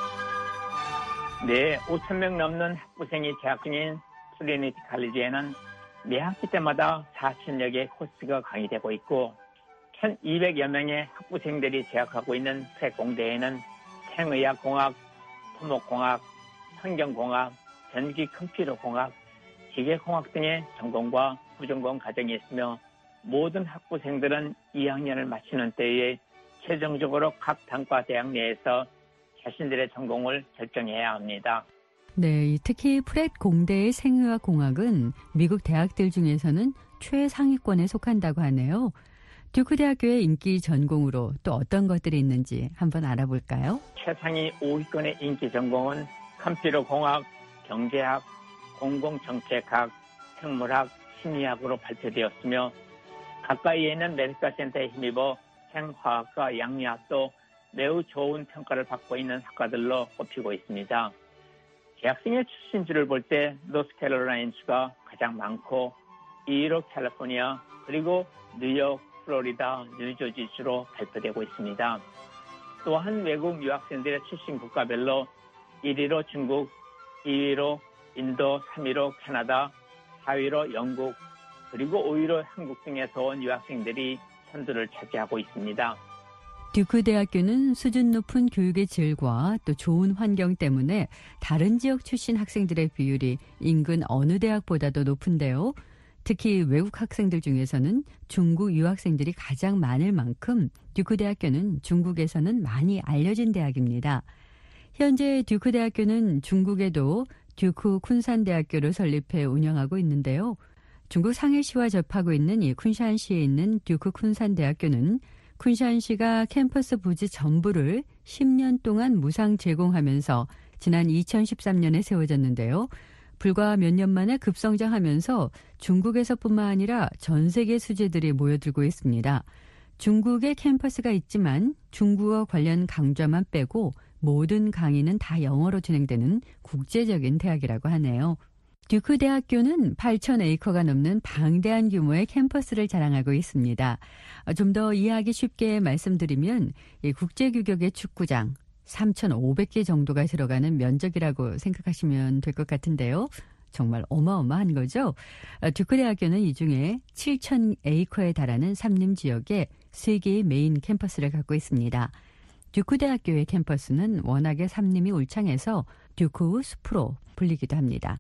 네, 5,000명 넘는 학부생이 재학 중인 트리니티 칼리지에는 매 학기 때마다 4,000여 개의 코스가 강의되고 있고 1,200여 명의 학부생들이 재학하고 있는 프렛 공대에는 생의학공학, 토목공학, 환경공학, 전기 컴퓨터공학, 기계공학 등의 전공과 부전공 과정이 있으며 모든 학부생들은 2학년을 마치는 때에 최종적으로 각 단과 대학 내에서 자신들의 전공을 결정해야 합니다. 네, 특히 프렛 공대의 생의학 공학은 미국 대학들 중에서는 최상위권에 속한다고 하네요. 듀크 대학교의 인기 전공으로 또 어떤 것들이 있는지 한번 알아볼까요? 최상위 5위권의 인기 전공은 컴퓨터 공학, 경제학, 공공정책학, 생물학, 심리학으로 발표되었으며 가까이에 있는 메디컬 센터에 힘입어 생화학과 양리학도 매우 좋은 평가를 받고 있는 학과들로 꼽히고 있습니다. 대학생의 출신지를 볼 때 노스캐롤라이나주가 가장 많고 2위로 캘리포니아, 그리고 뉴욕, 플로리다, 뉴저지주로 발표되고 있습니다. 또한 외국 유학생들의 출신 국가별로 1위로 중국, 2위로 인도, 3위로 캐나다, 4위로 영국, 그리고 5위로 한국 등에서 온 유학생들이 선두를 차지하고 있습니다. 듀크 대학교는 수준 높은 교육의 질과 또 좋은 환경 때문에 다른 지역 출신 학생들의 비율이 인근 어느 대학보다도 높은데요. 특히 외국 학생들 중에서는 중국 유학생들이 가장 많을 만큼 듀크 대학교는 중국에서는 많이 알려진 대학입니다. 현재 듀크 대학교는 중국에도 듀크 쿤산대학교를 설립해 운영하고 있는데요. 중국 상해시와 접하고 있는 이 쿤샨시에 있는 듀크 쿤산대학교는 쿤샨시가 캠퍼스 부지 전부를 10년 동안 무상 제공하면서 지난 2013년에 세워졌는데요. 불과 몇 년 만에 급성장하면서 중국에서뿐만 아니라 전 세계 수재들이 모여들고 있습니다. 중국에 캠퍼스가 있지만 중국어 관련 강좌만 빼고 모든 강의는 다 영어로 진행되는 국제적인 대학이라고 하네요. 듀크 대학교는 8,000에이커가 넘는 방대한 규모의 캠퍼스를 자랑하고 있습니다. 좀 더 이해하기 쉽게 말씀드리면 이 국제규격의 축구장 3,500개 정도가 들어가는 면적이라고 생각하시면 될 것 같은데요. 정말 어마어마한 거죠. 듀크 대학교는 이 중에 7,000에이커에 달하는 산림 지역에 3개의 메인 캠퍼스를 갖고 있습니다. 듀크 대학교의 캠퍼스는 워낙에 산림이 울창해서 듀크 숲으로 불리기도 합니다.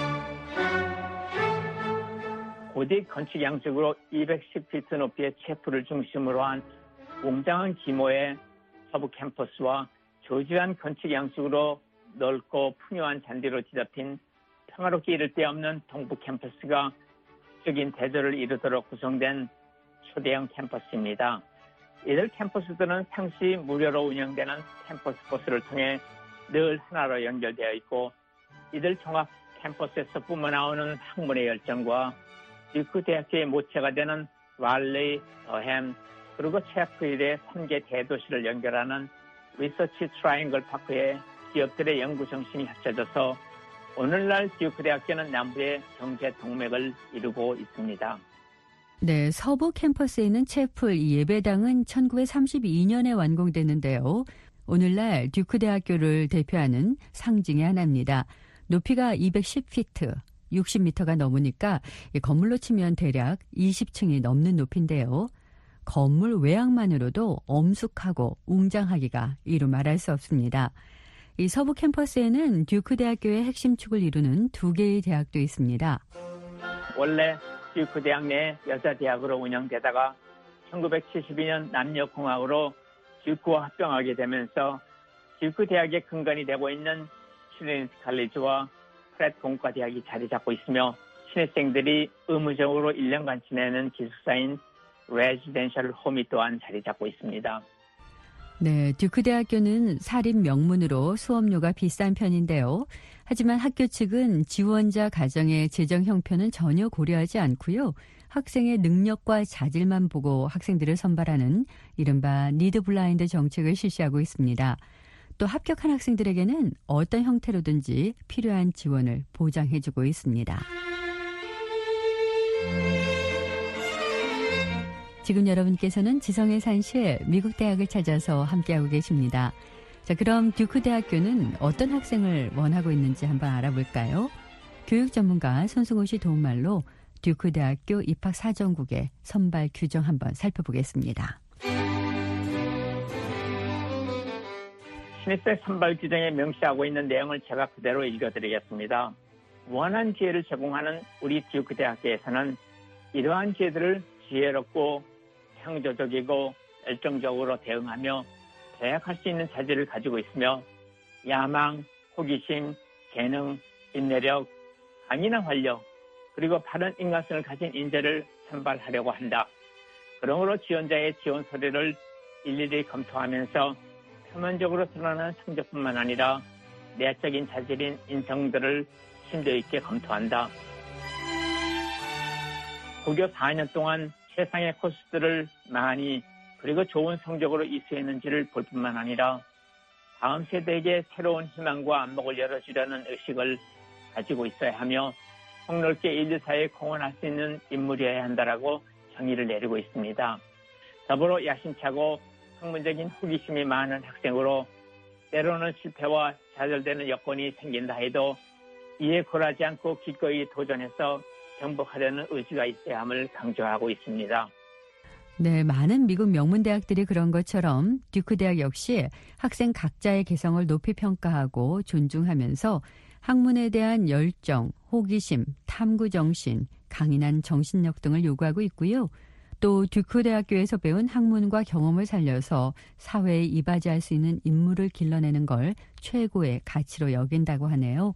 고대 건축 양식으로 210피트 높이의 체프를 중심으로 한 웅장한 규모의 서부 캠퍼스와 조지한 건축 양식으로 넓고 풍요한 잔디로 뒤덮인 평화롭게 이를 데 없는 동부 캠퍼스가 극적인 대조를 이루도록 구성된 초대형 캠퍼스입니다. 이들 캠퍼스들은 상시 무료로 운영되는 캠퍼스 버스를 통해 늘 하나로 연결되어 있고 이들 종합 캠퍼스에서 뿜어나오는 학문의 열정과 듀크 대학교의 모체가 되는 랄리, 더햄, 그리고 체프힐의 3개 대도시를 연결하는 리서치 트라이앵글 파크에 기업들의 연구 정신이 합쳐져서 오늘날 듀크 대학교는 남부의 경제 동맥을 이루고 있습니다. 네, 서부 캠퍼스에 있는 채플 예배당은 1932년에 완공됐는데요. 오늘날 듀크 대학교를 대표하는 상징의 하나입니다. 높이가 210피트, 60m가 넘으니까 건물로 치면 대략 20층이 넘는 높이인데요. 건물 외양만으로도 엄숙하고 웅장하기가 이루 말할 수 없습니다. 이 서부 캠퍼스에는 듀크 대학교의 핵심 축을 이루는 2개의 대학도 있습니다. 원래 듀크 대학 내 여자 대학으로 운영되다가 1972년 남녀공학으로 듀크와 합병하게 되면서 듀크 대학의 근간이 되고 있는 트리니티 칼리지와 프렛 공과대학이 자리 잡고 있으며 신입생들이 의무적으로 1년간 지내는 기숙사인 레지덴셜 홈이 또한 자리 잡고 있습니다. 네, 듀크 대학교는 사립 명문으로 수업료가 비싼 편인데요. 하지만 학교 측은 지원자 가정의 재정 형편은 전혀 고려하지 않고요. 학생의 능력과 자질만 보고 학생들을 선발하는 이른바 니드 블라인드 정책을 실시하고 있습니다. 또 합격한 학생들에게는 어떤 형태로든지 필요한 지원을 보장해주고 있습니다. 지금 여러분께서는 지성의 산실 미국 대학을 찾아서 함께하고 계십니다. 자, 그럼 듀크 대학교는 어떤 학생을 원하고 있는지 한번 알아볼까요? 교육 전문가 손승호 씨 도움말로 듀크 대학교 입학 사정국의 선발 규정 한번 살펴보겠습니다. 신입생 선발 규정에 명시하고 있는 내용을 제가 그대로 읽어드리겠습니다. 무한한 기회를 제공하는 우리 듀크 대학교에서는 이러한 기회들을 지혜롭고 창조적이고 열정적으로 대응하며 계약할 수 있는 자질을 가지고 있으며 야망, 호기심, 재능, 인내력, 강인한 활력, 그리고 바른 인간성을 가진 인재를 선발하려고 한다. 그러므로 지원자의 지원 서류를 일일이 검토하면서 표면적으로 드러나는 성적뿐만 아니라 내적인 자질인 인성들을 심도 있게 검토한다. 고교 4년 동안 세상의 코스들을 많이 그리고 좋은 성적으로 이수했는지를 볼 뿐만 아니라 다음 세대에게 새로운 희망과 안목을 열어주려는 의식을 가지고 있어야 하며 폭넓게 인류사회에 공헌할 수 있는 인물이어야 한다라고 정의를 내리고 있습니다. 더불어 야심차고 학문적인 호기심이 많은 학생으로 때로는 실패와 좌절되는 여건이 생긴다 해도 이에 굴하지 않고 기꺼이 도전해서 정복하려는 의지가 있어야 함을 강조하고 있습니다. 네, 많은 미국 명문대학들이 그런 것처럼 듀크 대학 역시 학생 각자의 개성을 높이 평가하고 존중하면서 학문에 대한 열정, 호기심, 탐구정신, 강인한 정신력 등을 요구하고 있고요. 또 듀크 대학교에서 배운 학문과 경험을 살려서 사회에 이바지할 수 있는 인물을 길러내는 걸 최고의 가치로 여긴다고 하네요.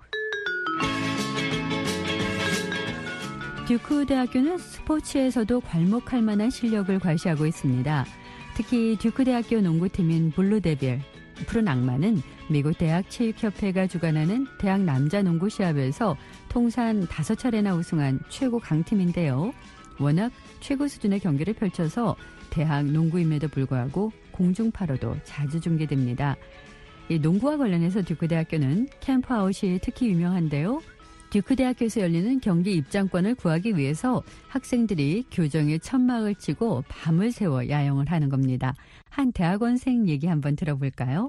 듀크 대학교는 스포츠에서도 괄목할 만한 실력을 과시하고 있습니다. 특히 듀크 대학교 농구팀인 블루데빌, 푸른 악마는 미국 대학 체육협회가 주관하는 대학 남자 농구 시합에서 통산 5차례나 우승한 최고 강팀인데요. 워낙 최고 수준의 경기를 펼쳐서 대학 농구임에도 불구하고 공중파로도 자주 중계됩니다. 이 농구와 관련해서 듀크 대학교는 캠프아웃이 특히 유명한데요. 듀크 대학교에서 열리는 경기 입장권을 구하기 위해서 학생들이 교정에 천막을 치고 밤을 새워 야영을 하는 겁니다. 한 대학원생 얘기 한번 들어볼까요?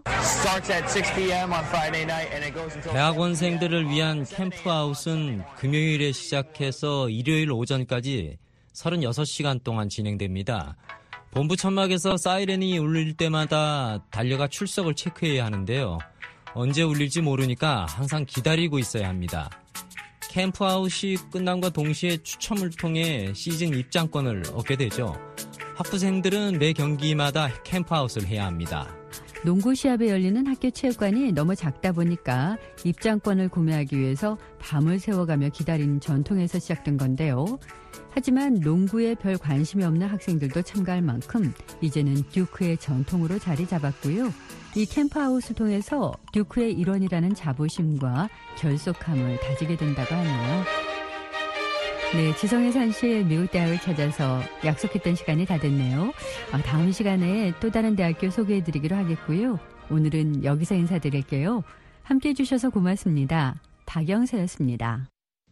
대학원생들을 위한 캠프아웃은 금요일에 시작해서 일요일 오전까지 36시간 동안 진행됩니다. 본부 천막에서 사이렌이 울릴 때마다 달려가 출석을 체크해야 하는데요. 언제 울릴지 모르니까 항상 기다리고 있어야 합니다. 캠프아웃이 끝남과 동시에 추첨을 통해 시즌 입장권을 얻게 되죠. 학부생들은 매 경기마다 캠프아웃을 해야 합니다. 농구 시합에 열리는 학교 체육관이 너무 작다 보니까 입장권을 구매하기 위해서 밤을 새워가며 기다리는 전통에서 시작된 건데요. 하지만 농구에 별 관심이 없는 학생들도 참가할 만큼 이제는 듀크의 전통으로 자리 잡았고요. 이 캠프아웃을 통해서 듀크의 일원이라는 자부심과 결속함을 다지게 된다고 하네요. 네, 지성의 산실 미국 대학을 찾아서 약속했던 시간이 다 됐네요. 다음 시간에 또 다른 대학교 소개해드리기로 하겠고요. 오늘은 여기서 인사드릴게요. 함께해 주셔서 고맙습니다. 박영서였습니다.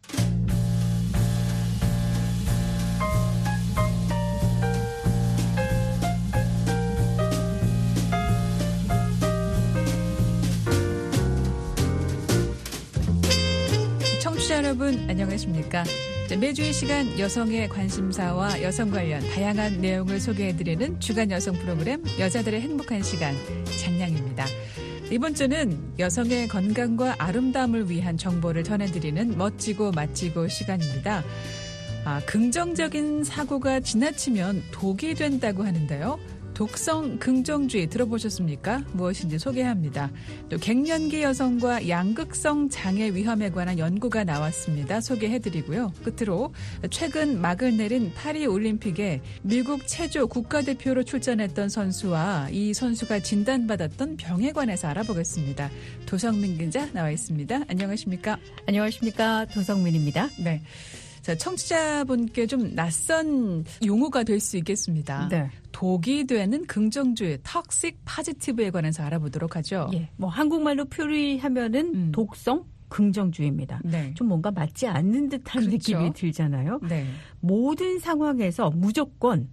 청취자 여러분 안녕하십니까? 매주 이 시간 여성의 관심사와 여성 관련 다양한 내용을 소개해드리는 주간 여성 프로그램 여자들의 행복한 시간 장량입니다. 이번 주는 여성의 건강과 아름다움을 위한 정보를 전해드리는 멋지고 맛지고 시간입니다. 긍정적인 사고가 지나치면 독이 된다고 하는데요. 독성 긍정주의 들어보셨습니까? 무엇인지 소개합니다. 또 갱년기 여성과 양극성 장애 위험에 관한 연구가 나왔습니다. 소개해드리고요. 끝으로 최근 막을 내린 파리 올림픽에 미국 체조 국가대표로 출전했던 선수와 이 선수가 진단받았던 병에 관해서 알아보겠습니다. 도성민 기자 나와 있습니다. 안녕하십니까? 안녕하십니까? 도성민입니다. 네. 자, 청취자분께 좀 낯선 용어가 될 수 있겠습니다. 네. 독이 되는 긍정주의, 턱식 파지티브에 관해서 알아보도록 하죠. 예, 뭐 한국말로 표리하면은 독성 긍정주의입니다. 네. 좀 뭔가 맞지 않는 듯한 그렇죠. 느낌이 들잖아요. 네. 모든 상황에서 무조건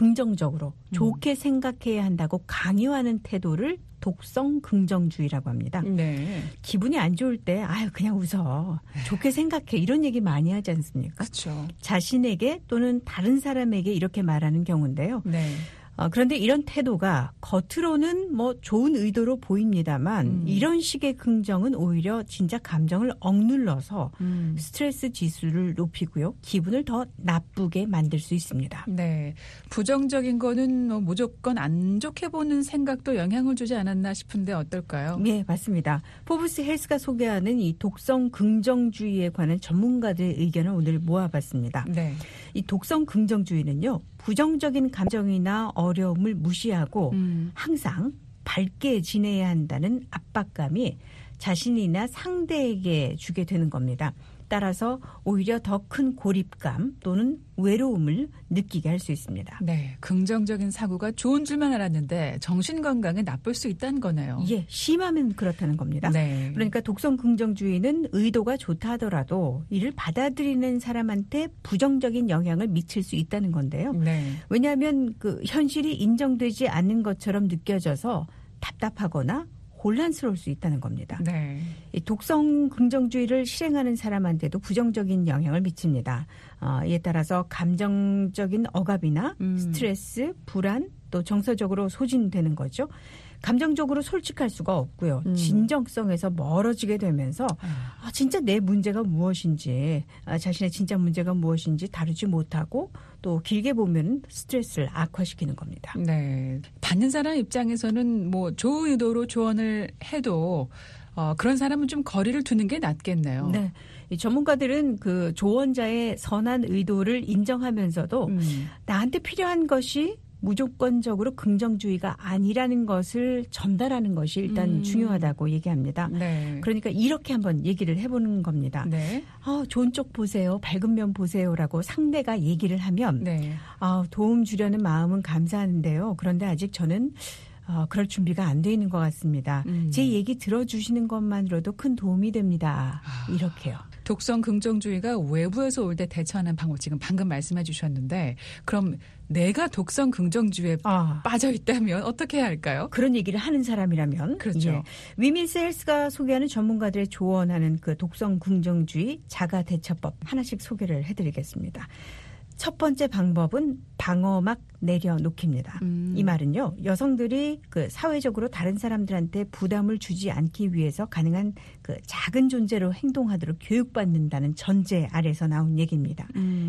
긍정적으로 좋게 생각해야 한다고 강요하는 태도를 독성 긍정주의라고 합니다. 네. 기분이 안 좋을 때 아유 그냥 웃어. 좋게 생각해. 이런 얘기 많이 하지 않습니까? 그렇죠. 자신에게 또는 다른 사람에게 이렇게 말하는 경우인데요. 네. 그런데 이런 태도가 겉으로는 뭐 좋은 의도로 보입니다만 이런 식의 긍정은 오히려 진짜 감정을 억눌러서 스트레스 지수를 높이고요. 기분을 더 나쁘게 만들 수 있습니다. 네. 부정적인 거는 뭐 무조건 안 좋게 보는 생각도 영향을 주지 않았나 싶은데 어떨까요? 네, 맞습니다. 포브스 헬스가 소개하는 이 독성 긍정주의에 관한 전문가들의 의견을 오늘 모아봤습니다. 네. 이 독성 긍정주의는요. 부정적인 감정이나 어려움을 무시하고 항상 밝게 지내야 한다는 압박감이 자신이나 상대에게 주게 되는 겁니다. 따라서 오히려 더 큰 고립감 또는 외로움을 느끼게 할 수 있습니다. 네, 긍정적인 사고가 좋은 줄만 알았는데 정신건강에 나쁠 수 있다는 거네요. 예, 심하면 그렇다는 겁니다. 네. 그러니까 독성 긍정주의는 의도가 좋다 하더라도 이를 받아들이는 사람한테 부정적인 영향을 미칠 수 있다는 건데요. 네. 왜냐하면 그 현실이 인정되지 않는 것처럼 느껴져서 답답하거나 혼란스러울 수 있다는 겁니다. 네. 이 독성 긍정주의를 실행하는 사람한테도 부정적인 영향을 미칩니다. 이에 따라서 감정적인 억압이나 스트레스, 불안, 또 정서적으로 소진되는 거죠. 감정적으로 솔직할 수가 없고요. 진정성에서 멀어지게 되면서 진짜 내 문제가 무엇인지 자신의 진짜 문제가 무엇인지 다루지 못하고 또 길게 보면 스트레스를 악화시키는 겁니다. 네. 받는 사람 입장에서는 뭐 좋은 의도로 조언을 해도 그런 사람은 좀 거리를 두는 게 낫겠네요. 네. 이 전문가들은 그 조언자의 선한 의도를 인정하면서도 나한테 필요한 것이 무조건적으로 긍정주의가 아니라는 것을 전달하는 것이 일단 중요하다고 얘기합니다. 네. 그러니까 이렇게 한번 얘기를 해보는 겁니다. 네. 좋은 쪽 보세요. 밝은 면 보세요라고 상대가 얘기를 하면 네. 도움 주려는 마음은 감사한데요. 그런데 아직 저는 그럴 준비가 안 돼 있는 것 같습니다. 제 얘기 들어주시는 것만으로도 큰 도움이 됩니다. 이렇게요. 독성 긍정주의가 외부에서 올 때 대처하는 방법 지금 방금 말씀해 주셨는데 그럼 내가 독성 긍정주의에 빠져 있다면 어떻게 해야 할까요? 그런 얘기를 하는 사람이라면. 그렇죠. 예. 위민스 헬스가 소개하는 전문가들의 조언하는 그 독성 긍정주의 자가 대처법 하나씩 소개를 해드리겠습니다. 첫 번째 방법은 방어막 내려놓기입니다. 이 말은요. 여성들이 그 사회적으로 다른 사람들한테 부담을 주지 않기 위해서 가능한 그 작은 존재로 행동하도록 교육받는다는 전제 아래서 나온 얘기입니다.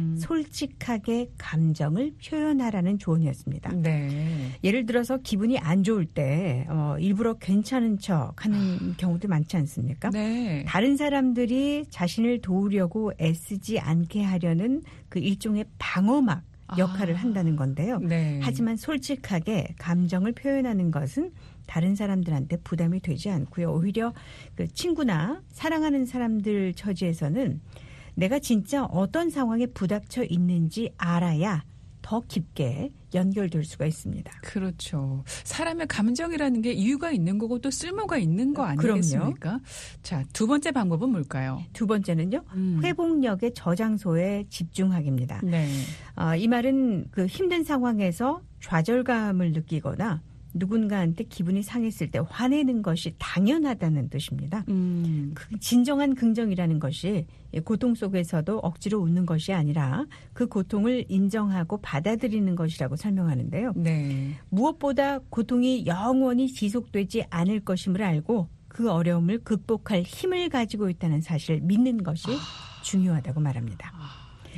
솔직하게 감정을 표현하라는 조언이었습니다. 네. 예를 들어서 기분이 안 좋을 때 일부러 괜찮은 척하는 경우도 많지 않습니까? 네. 다른 사람들이 자신을 도우려고 애쓰지 않게 하려는 그 일종의 방어막 역할을 한다는 건데요. 네. 하지만 솔직하게 감정을 표현하는 것은 다른 사람들한테 부담이 되지 않고요. 오히려 그 친구나 사랑하는 사람들 처지에서는 내가 진짜 어떤 상황에 부닥쳐 있는지 알아야 더 깊게 연결될 수가 있습니다. 그렇죠. 사람의 감정이라는 게 이유가 있는 거고 또 쓸모가 있는 거 아니겠습니까? 그럼요. 자, 두 번째 방법은 뭘까요? 두 번째는요. 회복력의 저장소에 집중하기입니다. 네. 이 말은 그 힘든 상황에서 좌절감을 느끼거나 누군가한테 기분이 상했을 때 화내는 것이 당연하다는 뜻입니다. 그 진정한 긍정이라는 것이 고통 속에서도 억지로 웃는 것이 아니라 그 고통을 인정하고 받아들이는 것이라고 설명하는데요. 네. 무엇보다 고통이 영원히 지속되지 않을 것임을 알고 그 어려움을 극복할 힘을 가지고 있다는 사실을 믿는 것이 중요하다고 말합니다.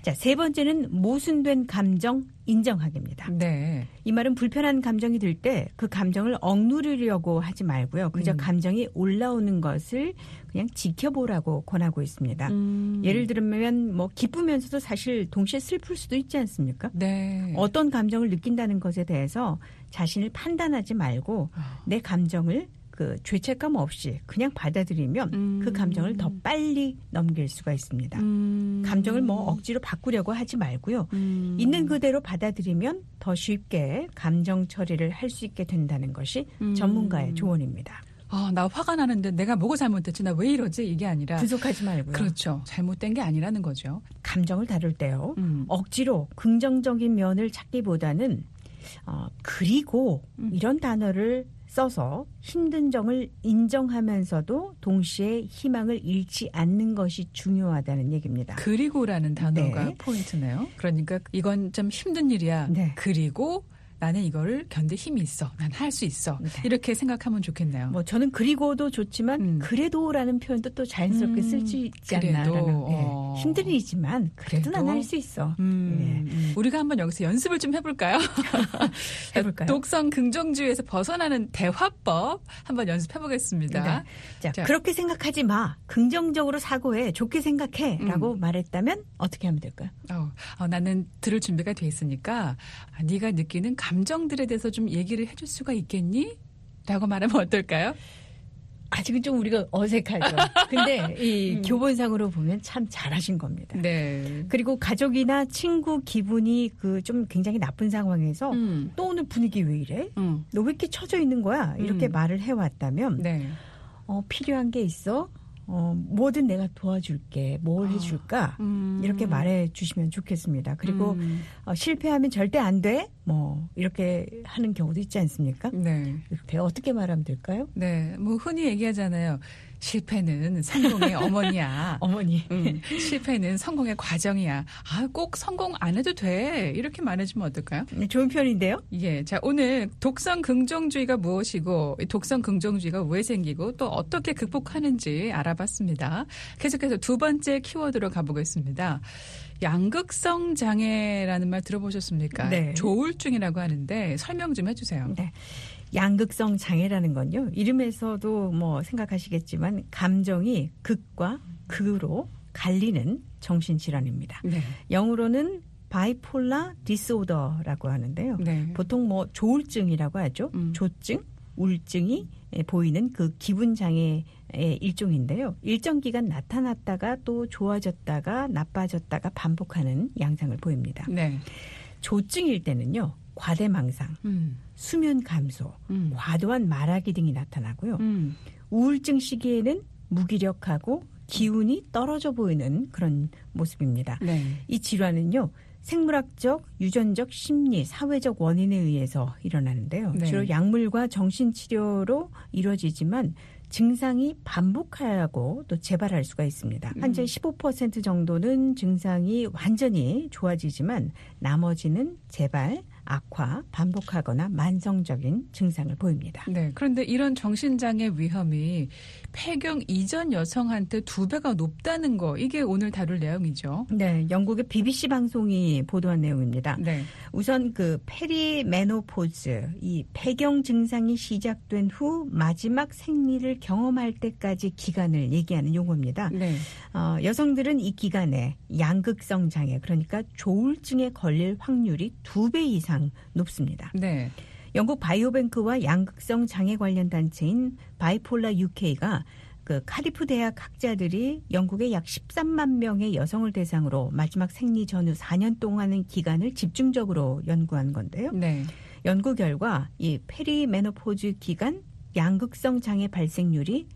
자, 세 번째는 모순된 감정 인정하기입니다. 네. 이 말은 불편한 감정이 들 때 그 감정을 억누르려고 하지 말고요. 그저 감정이 올라오는 것을 그냥 지켜보라고 권하고 있습니다. 예를 들면 뭐 기쁘면서도 사실 동시에 슬플 수도 있지 않습니까? 네. 어떤 감정을 느낀다는 것에 대해서 자신을 판단하지 말고 내 감정을 그 죄책감 없이 그냥 받아들이면 그 감정을 더 빨리 넘길 수가 있습니다. 감정을 뭐 억지로 바꾸려고 하지 말고요. 있는 그대로 받아들이면 더 쉽게 감정 처리를 할 수 있게 된다는 것이 전문가의 조언입니다. 나 화가 나는데 내가 뭐가 잘못됐지? 나 왜 이러지? 이게 아니라. 분석하지 말고요. 그렇죠. 잘못된 게 아니라는 거죠. 감정을 다룰 때요. 억지로 긍정적인 면을 찾기보다는 그리고 이런 단어를 써서 힘든 점을 인정하면서도 동시에 희망을 잃지 않는 것이 중요하다는 얘기입니다. 그리고라는 단어가 포인트네요. 그러니까 이건 좀 힘든 일이야. 그리고 나는 이거를 견딜 힘이 있어. 난 할 수 있어. 이렇게 생각하면 좋겠네요. 뭐 저는 그리고도 좋지만 그래도라는 표현도 또 자연스럽게 쓸 수 있지 않나라는 힘든 일이지만 그래도 난 할 수 있어. 우리가 한번 여기서 연습을 좀 해볼까요? 해볼까요? 독성 긍정주의에서 벗어나는 대화법 한번 연습해보겠습니다. 자, 그렇게 생각하지 마. 긍정적으로 사고해. 좋게 생각해. 라고 말했다면 어떻게 하면 될까요? 나는 들을 준비가 돼 있으니까 네가 느끼는 감정들에 대해서 좀 얘기를 해줄 수가 있겠니? 라고 말하면 어떨까요? 아직은 좀 우리가 어색하죠. 근데 이 교본상으로 보면 참 잘하신 겁니다. 네. 그리고 가족이나 친구 기분이 그 좀 굉장히 나쁜 상황에서 또 오늘 분위기 왜 이래? 너 왜 이렇게 처져 있는 거야? 이렇게 말을 해왔다면 필요한 게 있어? 뭐든 내가 도와줄게. 뭘 해줄까? 이렇게 말해 주시면 좋겠습니다. 그리고 실패하면 절대 안 돼. 뭐 이렇게 하는 경우도 있지 않습니까? 네. 이렇게 어떻게 말하면 될까요? 네, 뭐 흔히 얘기하잖아요. 실패는 성공의 어머니야. 어머니. 실패는 성공의 과정이야. 꼭 성공 안 해도 돼. 이렇게 말해주면 어떨까요? 좋은 편인데요. 예, 자 오늘 독성 긍정주의가 무엇이고 독성 긍정주의가 왜 생기고 또 어떻게 극복하는지 알아봤습니다. 계속해서 두 번째 키워드로 가보겠습니다. 양극성 장애라는 말 들어보셨습니까? 네. 조울증이라고 하는데 설명 좀 해주세요. 네. 양극성 장애라는 건요. 이름에서도 뭐 생각하시겠지만 감정이 극과 극으로 갈리는 정신질환입니다. 네. 영어로는 바이폴라 디스오더라고 하는데요. 네. 보통 뭐 조울증이라고 하죠. 조증, 우울증이 보이는 그 기분 장애의 일종인데요. 일정 기간 나타났다가 또 좋아졌다가 나빠졌다가 반복하는 양상을 보입니다. 네. 조증일 때는요. 과대망상, 수면 감소, 과도한 말하기 등이 나타나고요. 우울증 시기에는 무기력하고 기운이 떨어져 보이는 그런 모습입니다. 네. 이 질환은요. 생물학적, 유전적, 심리, 사회적 원인에 의해서 일어나는데요. 네. 주로 약물과 정신치료로 이루어지지만 증상이 반복하고 또 재발할 수가 있습니다. 환자의 15% 정도는 증상이 완전히 좋아지지만 나머지는 재발, 악화, 반복하거나 만성적인 증상을 보입니다. 네. 그런데 이런 정신장애 위험이 폐경 이전 여성한테 2배가 높다는 거 이게 오늘 다룰 내용이죠. 네. 영국의 BBC 방송이 보도한 내용입니다. 네. 우선 그 페리메노포즈, 이 폐경 증상이 시작된 후 마지막 생리를 경험할 때까지 기간을 얘기하는 용어입니다. 네. 여성들은 이 기간에 양극성 장애, 그러니까 조울증에 걸릴 확률이 2배 이상 높습니다. 네. 영국 바이오뱅크와 양극성 장애 관련 단체인 바이폴라 UK가 그 카디프 대학 학자들이 영국의 약 13만 명의 여성을 대상으로 마지막 생리 전후 4년 동안의 기간을 집중적으로 연구한 건데요. 네. 연구 결과 이 페리메노포즈 기간 양극성 장애 발생률이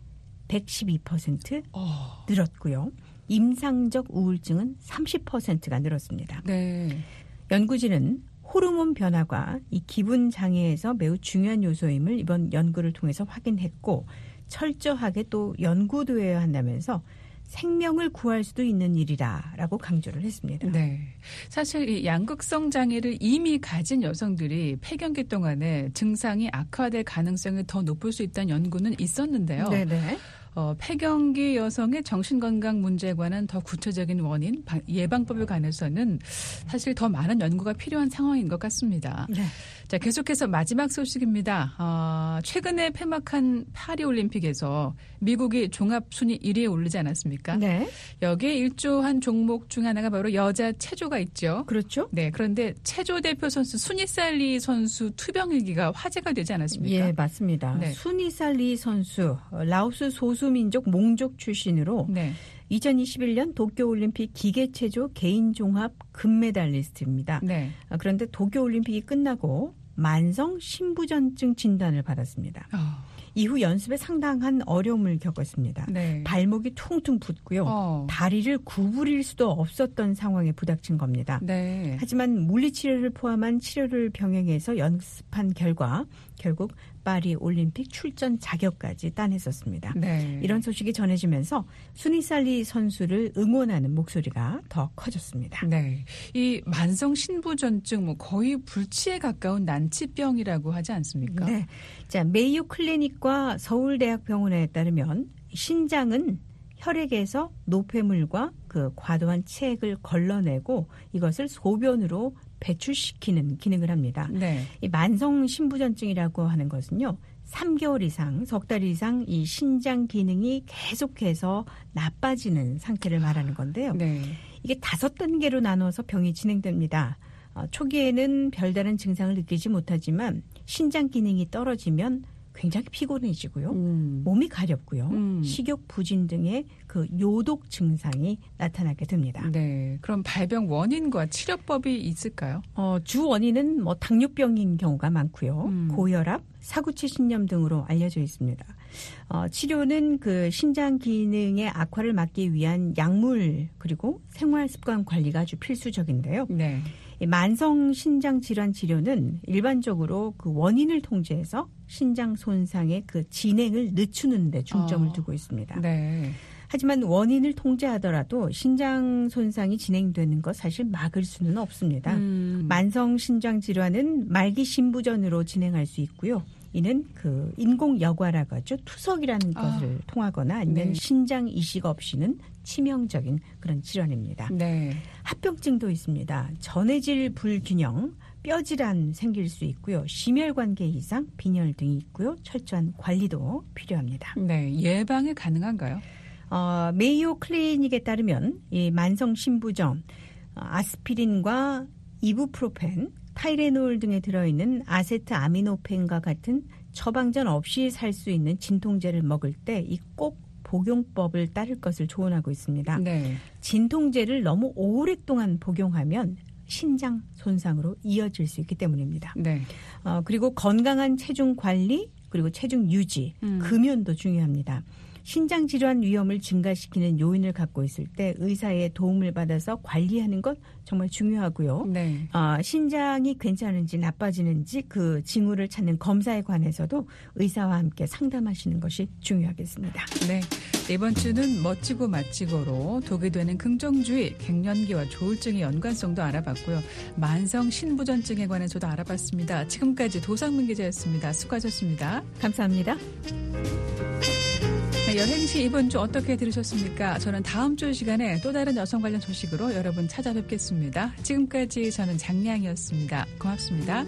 112% 늘었고요. 임상적 우울증은 30%가 늘었습니다. 네. 연구진은 호르몬 변화가 이 기분 장애에서 매우 중요한 요소임을 이번 연구를 통해서 확인했고 철저하게 또 연구되어야 한다면서 생명을 구할 수도 있는 일이라고 강조를 했습니다. 네. 사실 이 양극성 장애를 이미 가진 여성들이 폐경기 동안에 증상이 악화될 가능성이 더 높을 수 있다는 연구는 있었는데요. 네네. 폐경기 여성의 정신건강 문제에 관한 더 구체적인 원인, 예방법에 관해서는 사실 더 많은 연구가 필요한 상황인 것 같습니다. 네. 자, 계속해서 마지막 소식입니다. 최근에 폐막한 파리올림픽에서 미국이 종합순위 1위에 오르지 않았습니까? 네. 여기에 일조한 종목 중 하나가 바로 여자 체조가 있죠. 그렇죠. 네. 그런데 체조 대표 선수 수니살리 선수 투병일기가 화제가 되지 않았습니까? 예, 맞습니다. 네. 수니살리 선수, 라오스 소수민족 몽족 출신으로 네. 2021년 도쿄올림픽 기계체조 개인종합 금메달리스트입니다. 네. 그런데 도쿄올림픽이 끝나고 만성 신부전증 진단을 받았습니다. 이후 연습에 상당한 어려움을 겪었습니다. 네. 발목이 퉁퉁 붓고요. 다리를 구부릴 수도 없었던 상황에 부닥친 겁니다. 네. 하지만 물리치료를 포함한 치료를 병행해서 연습한 결과 결국 파리 올림픽 출전 자격까지 따냈었습니다. 네. 이런 소식이 전해지면서 수니살리 선수를 응원하는 목소리가 더 커졌습니다. 네, 이 만성 신부전증 거의 불치에 가까운 난치병이라고 하지 않습니까? 네, 자 메이오 클리닉과 서울대학병원에 따르면 신장은 혈액에서 노폐물과 그 과도한 체액을 걸러내고 이것을 소변으로 배출시키는 기능을 합니다. 네. 이 만성 신부전증이라고 하는 것은요. 3개월 이상, 석 달 이상 이 신장 기능이 계속해서 나빠지는 상태를 말하는 건데요. 네. 이게 5단계로 나눠서 병이 진행됩니다. 초기에는 별다른 증상을 느끼지 못하지만 신장 기능이 떨어지면 굉장히 피곤해지고요. 몸이 가렵고요. 식욕 부진 등의 그 요독 증상이 나타나게 됩니다. 네. 그럼 발병 원인과 치료법이 있을까요? 주 원인은 당뇨병인 경우가 많고요. 고혈압, 사구체 신염 등으로 알려져 있습니다. 치료는 그 신장 기능의 악화를 막기 위한 약물 그리고 생활 습관 관리가 아주 필수적인데요. 네. 만성 신장 질환 치료는 일반적으로 그 원인을 통제해서 신장 손상의 그 진행을 늦추는 데 중점을 두고 있습니다. 네. 하지만 원인을 통제하더라도 신장 손상이 진행되는 것 사실 막을 수는 없습니다. 만성 신장 질환은 말기 신부전으로 진행할 수 있고요. 이는 그 인공 여과라고 하죠. 투석이라는 것을 통하거나 아니면 네. 신장 이식 없이는 치명적인 그런 질환입니다. 네. 합병증도 있습니다. 전해질 불균형, 뼈질환 생길 수 있고요. 심혈관계 이상, 빈혈 등이 있고요. 철저한 관리도 필요합니다. 네. 예방이 가능한가요? 메이오 클리닉에 따르면 이 만성 신부전, 아스피린과 이부프로펜, 타이레놀 등에 들어있는 아세트아미노펜과 같은 처방전 없이 살 수 있는 진통제를 먹을 때 이 꼭 복용법을 따를 것을 조언하고 있습니다. 네. 진통제를 너무 오랫동안 복용하면 신장 손상으로 이어질 수 있기 때문입니다. 네. 그리고 건강한 체중 관리 그리고 체중 유지, 금연도 중요합니다. 신장 질환 위험을 증가시키는 요인을 갖고 있을 때 의사의 도움을 받아서 관리하는 것 정말 중요하고요. 네. 신장이 괜찮은지 나빠지는지 그 징후를 찾는 검사에 관해서도 의사와 함께 상담하시는 것이 중요하겠습니다. 네. 이번 주는 멋지고 마치고로 독이 되는 긍정주의, 갱년기와 조울증의 연관성도 알아봤고요. 만성 신부전증에 관해서도 알아봤습니다. 지금까지 도상민 기자였습니다. 수고하셨습니다. 감사합니다. 네, 여행시 이번 주 어떻게 들으셨습니까? 저는 다음 주 시간에 또 다른 여성 관련 소식으로 여러분 찾아뵙겠습니다. 지금까지 저는 장량이었습니다. 고맙습니다.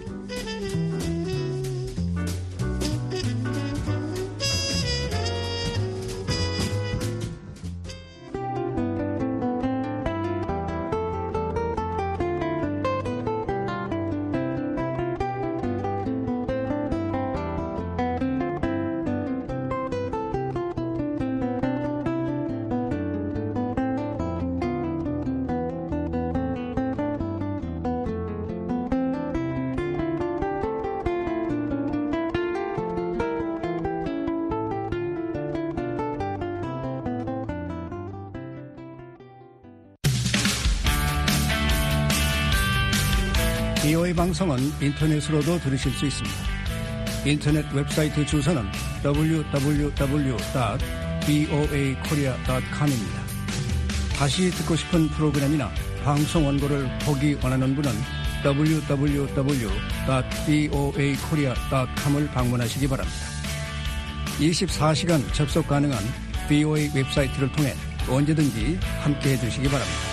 VOA 방송은 인터넷으로도 들으실 수 있습니다. 인터넷 웹사이트 주소는 www.voakorea.com입니다. 다시 듣고 싶은 프로그램이나 방송 원고를 보기 원하는 분은 www.voakorea.com을 방문하시기 바랍니다. 24시간 접속 가능한 VOA 웹사이트를 통해 언제든지 함께해 주시기 바랍니다.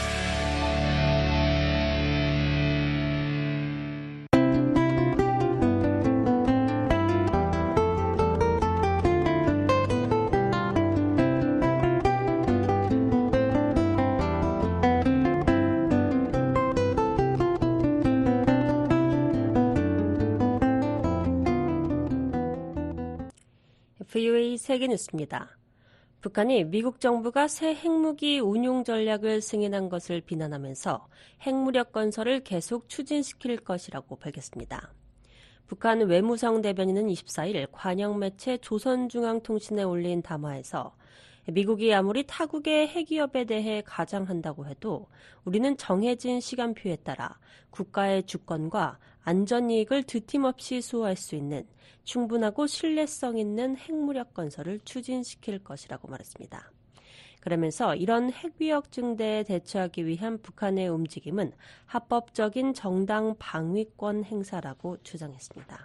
VOA 세계뉴스입니다. 북한이 미국 정부가 새 핵무기 운용 전략을 승인한 것을 비난하면서 핵무력 건설을 계속 추진시킬 것이라고 밝혔습니다. 북한 외무성 대변인은 24일 관영 매체 조선중앙통신에 올린 담화에서 미국이 아무리 타국의 핵위협에 대해 가장한다고 해도 우리는 정해진 시간표에 따라 국가의 주권과 안전이익을 드팀없이 수호할 수 있는 충분하고 신뢰성 있는 핵무력 건설을 추진시킬 것이라고 말했습니다. 그러면서 이런 핵위협 증대에 대처하기 위한 북한의 움직임은 합법적인 정당 방위권 행사라고 주장했습니다.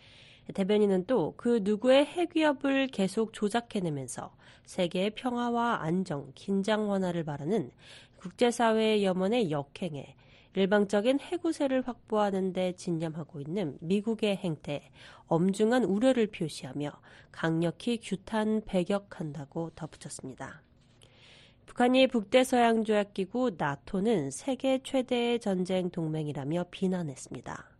대변인은 또 그 누구의 핵위협을 계속 조작해내면서 세계의 평화와 안정, 긴장 완화를 바라는 국제사회의 염원의 역행에 일방적인 핵우세를 확보하는 데 진념하고 있는 미국의 행태에 엄중한 우려를 표시하며 강력히 규탄 배격한다고 덧붙였습니다. 북한이 북대서양조약기구 나토는 세계 최대의 전쟁 동맹이라며 비난했습니다.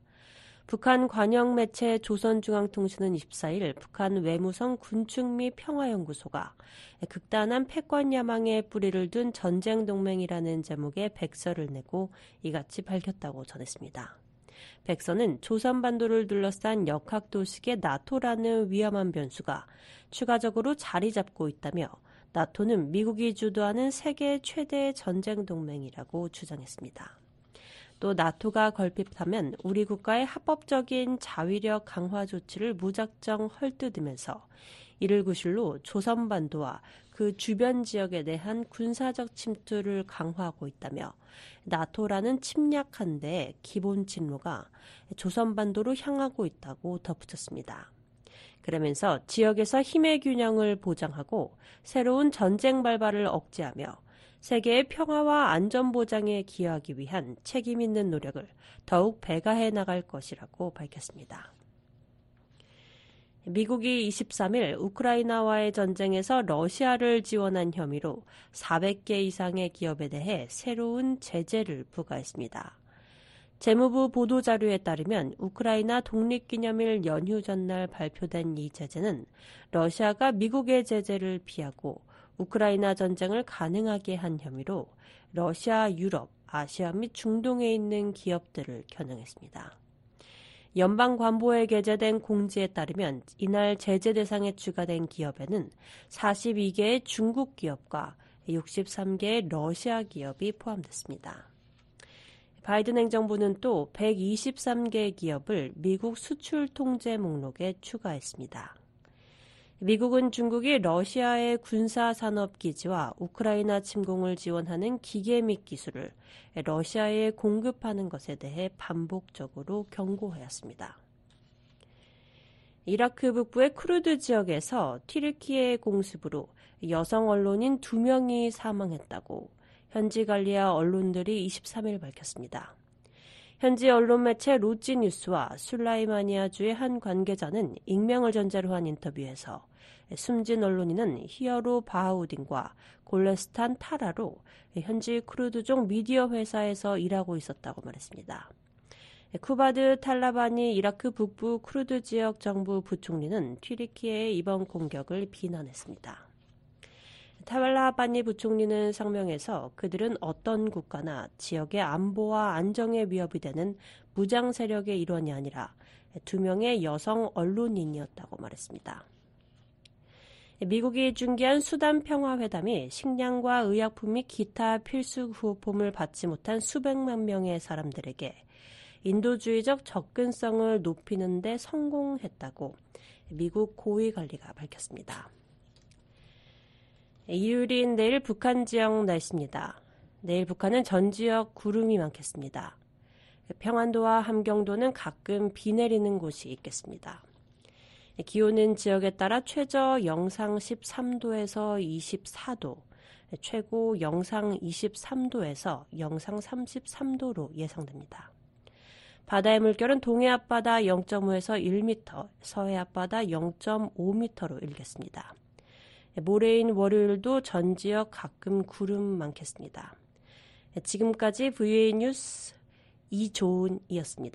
북한 관영 매체 조선중앙통신은 24일 북한 외무성 군축 및 평화연구소가 극단한 패권 야망에 뿌리를 둔 전쟁 동맹이라는 제목의 백서를 내고 이같이 밝혔다고 전했습니다. 백서는 조선반도를 둘러싼 역학도식의 나토라는 위험한 변수가 추가적으로 자리 잡고 있다며 나토는 미국이 주도하는 세계 최대의 전쟁 동맹이라고 주장했습니다. 또 나토가 걸핏하면 우리 국가의 합법적인 자위력 강화 조치를 무작정 헐뜯으면서 이를 구실로 조선반도와 그 주변 지역에 대한 군사적 침투를 강화하고 있다며 나토라는 침략한 데의 기본 진로가 조선반도로 향하고 있다고 덧붙였습니다. 그러면서 지역에서 힘의 균형을 보장하고 새로운 전쟁 발발을 억제하며 세계의 평화와 안전 보장에 기여하기 위한 책임 있는 노력을 더욱 배가해 나갈 것이라고 밝혔습니다. 미국이 23일 우크라이나와의 전쟁에서 러시아를 지원한 혐의로 400개 이상의 기업에 대해 새로운 제재를 부과했습니다. 재무부 보도자료에 따르면 우크라이나 독립기념일 연휴 전날 발표된 이 제재는 러시아가 미국의 제재를 피하고 우크라이나 전쟁을 가능하게 한 혐의로 러시아, 유럽, 아시아 및 중동에 있는 기업들을 겨냥했습니다. 연방관보에 게재된 공지에 따르면 이날 제재 대상에 추가된 기업에는 42개의 중국 기업과 63개의 러시아 기업이 포함됐습니다. 바이든 행정부는 또 123개 기업을 미국 수출 통제 목록에 추가했습니다. 미국은 중국이 러시아의 군사산업기지와 우크라이나 침공을 지원하는 기계 및 기술을 러시아에 공급하는 것에 대해 반복적으로 경고하였습니다. 이라크 북부의 쿠르드 지역에서 튀르키예 공습으로 여성 언론인 2명이 사망했다고 현지 갈리아 언론들이 23일 밝혔습니다. 현지 언론 매체 로치 뉴스와 술라이마니아주의 한 관계자는 익명을 전제로 한 인터뷰에서 숨진 언론인은 히어로 바하우딘과 골레스탄 타라로 현지 쿠르드족 미디어 회사에서 일하고 있었다고 말했습니다. 쿠바드 탈라바니 이라크 북부 쿠르드 지역 정부 부총리는 튀르키예의 이번 공격을 비난했습니다. 탈라바니 부총리는 성명에서 그들은 어떤 국가나 지역의 안보와 안정에 위협이 되는 무장 세력의 일원이 아니라 2명의 여성 언론인이었다고 말했습니다. 미국이 중개한 수단 평화회담이 식량과 의약품 및 기타 필수 구호품을 받지 못한 수백만 명의 사람들에게 인도주의적 접근성을 높이는 데 성공했다고 미국 고위관리가 밝혔습니다. 일요일인 내일 북한 지역 날씨입니다. 내일 북한은 전 지역 구름이 많겠습니다. 평안도와 함경도는 가끔 비 내리는 곳이 있겠습니다. 기온은 지역에 따라 최저 영상 13도에서 24도, 최고 영상 23도에서 영상 33도로 예상됩니다. 바다의 물결은 동해 앞바다 0.5에서 1m, 서해 앞바다 0.5m로 일겠습니다. 모레인 월요일도 전 지역 가끔 구름 많겠습니다. 지금까지 VOA 뉴스 이조은이었습니다.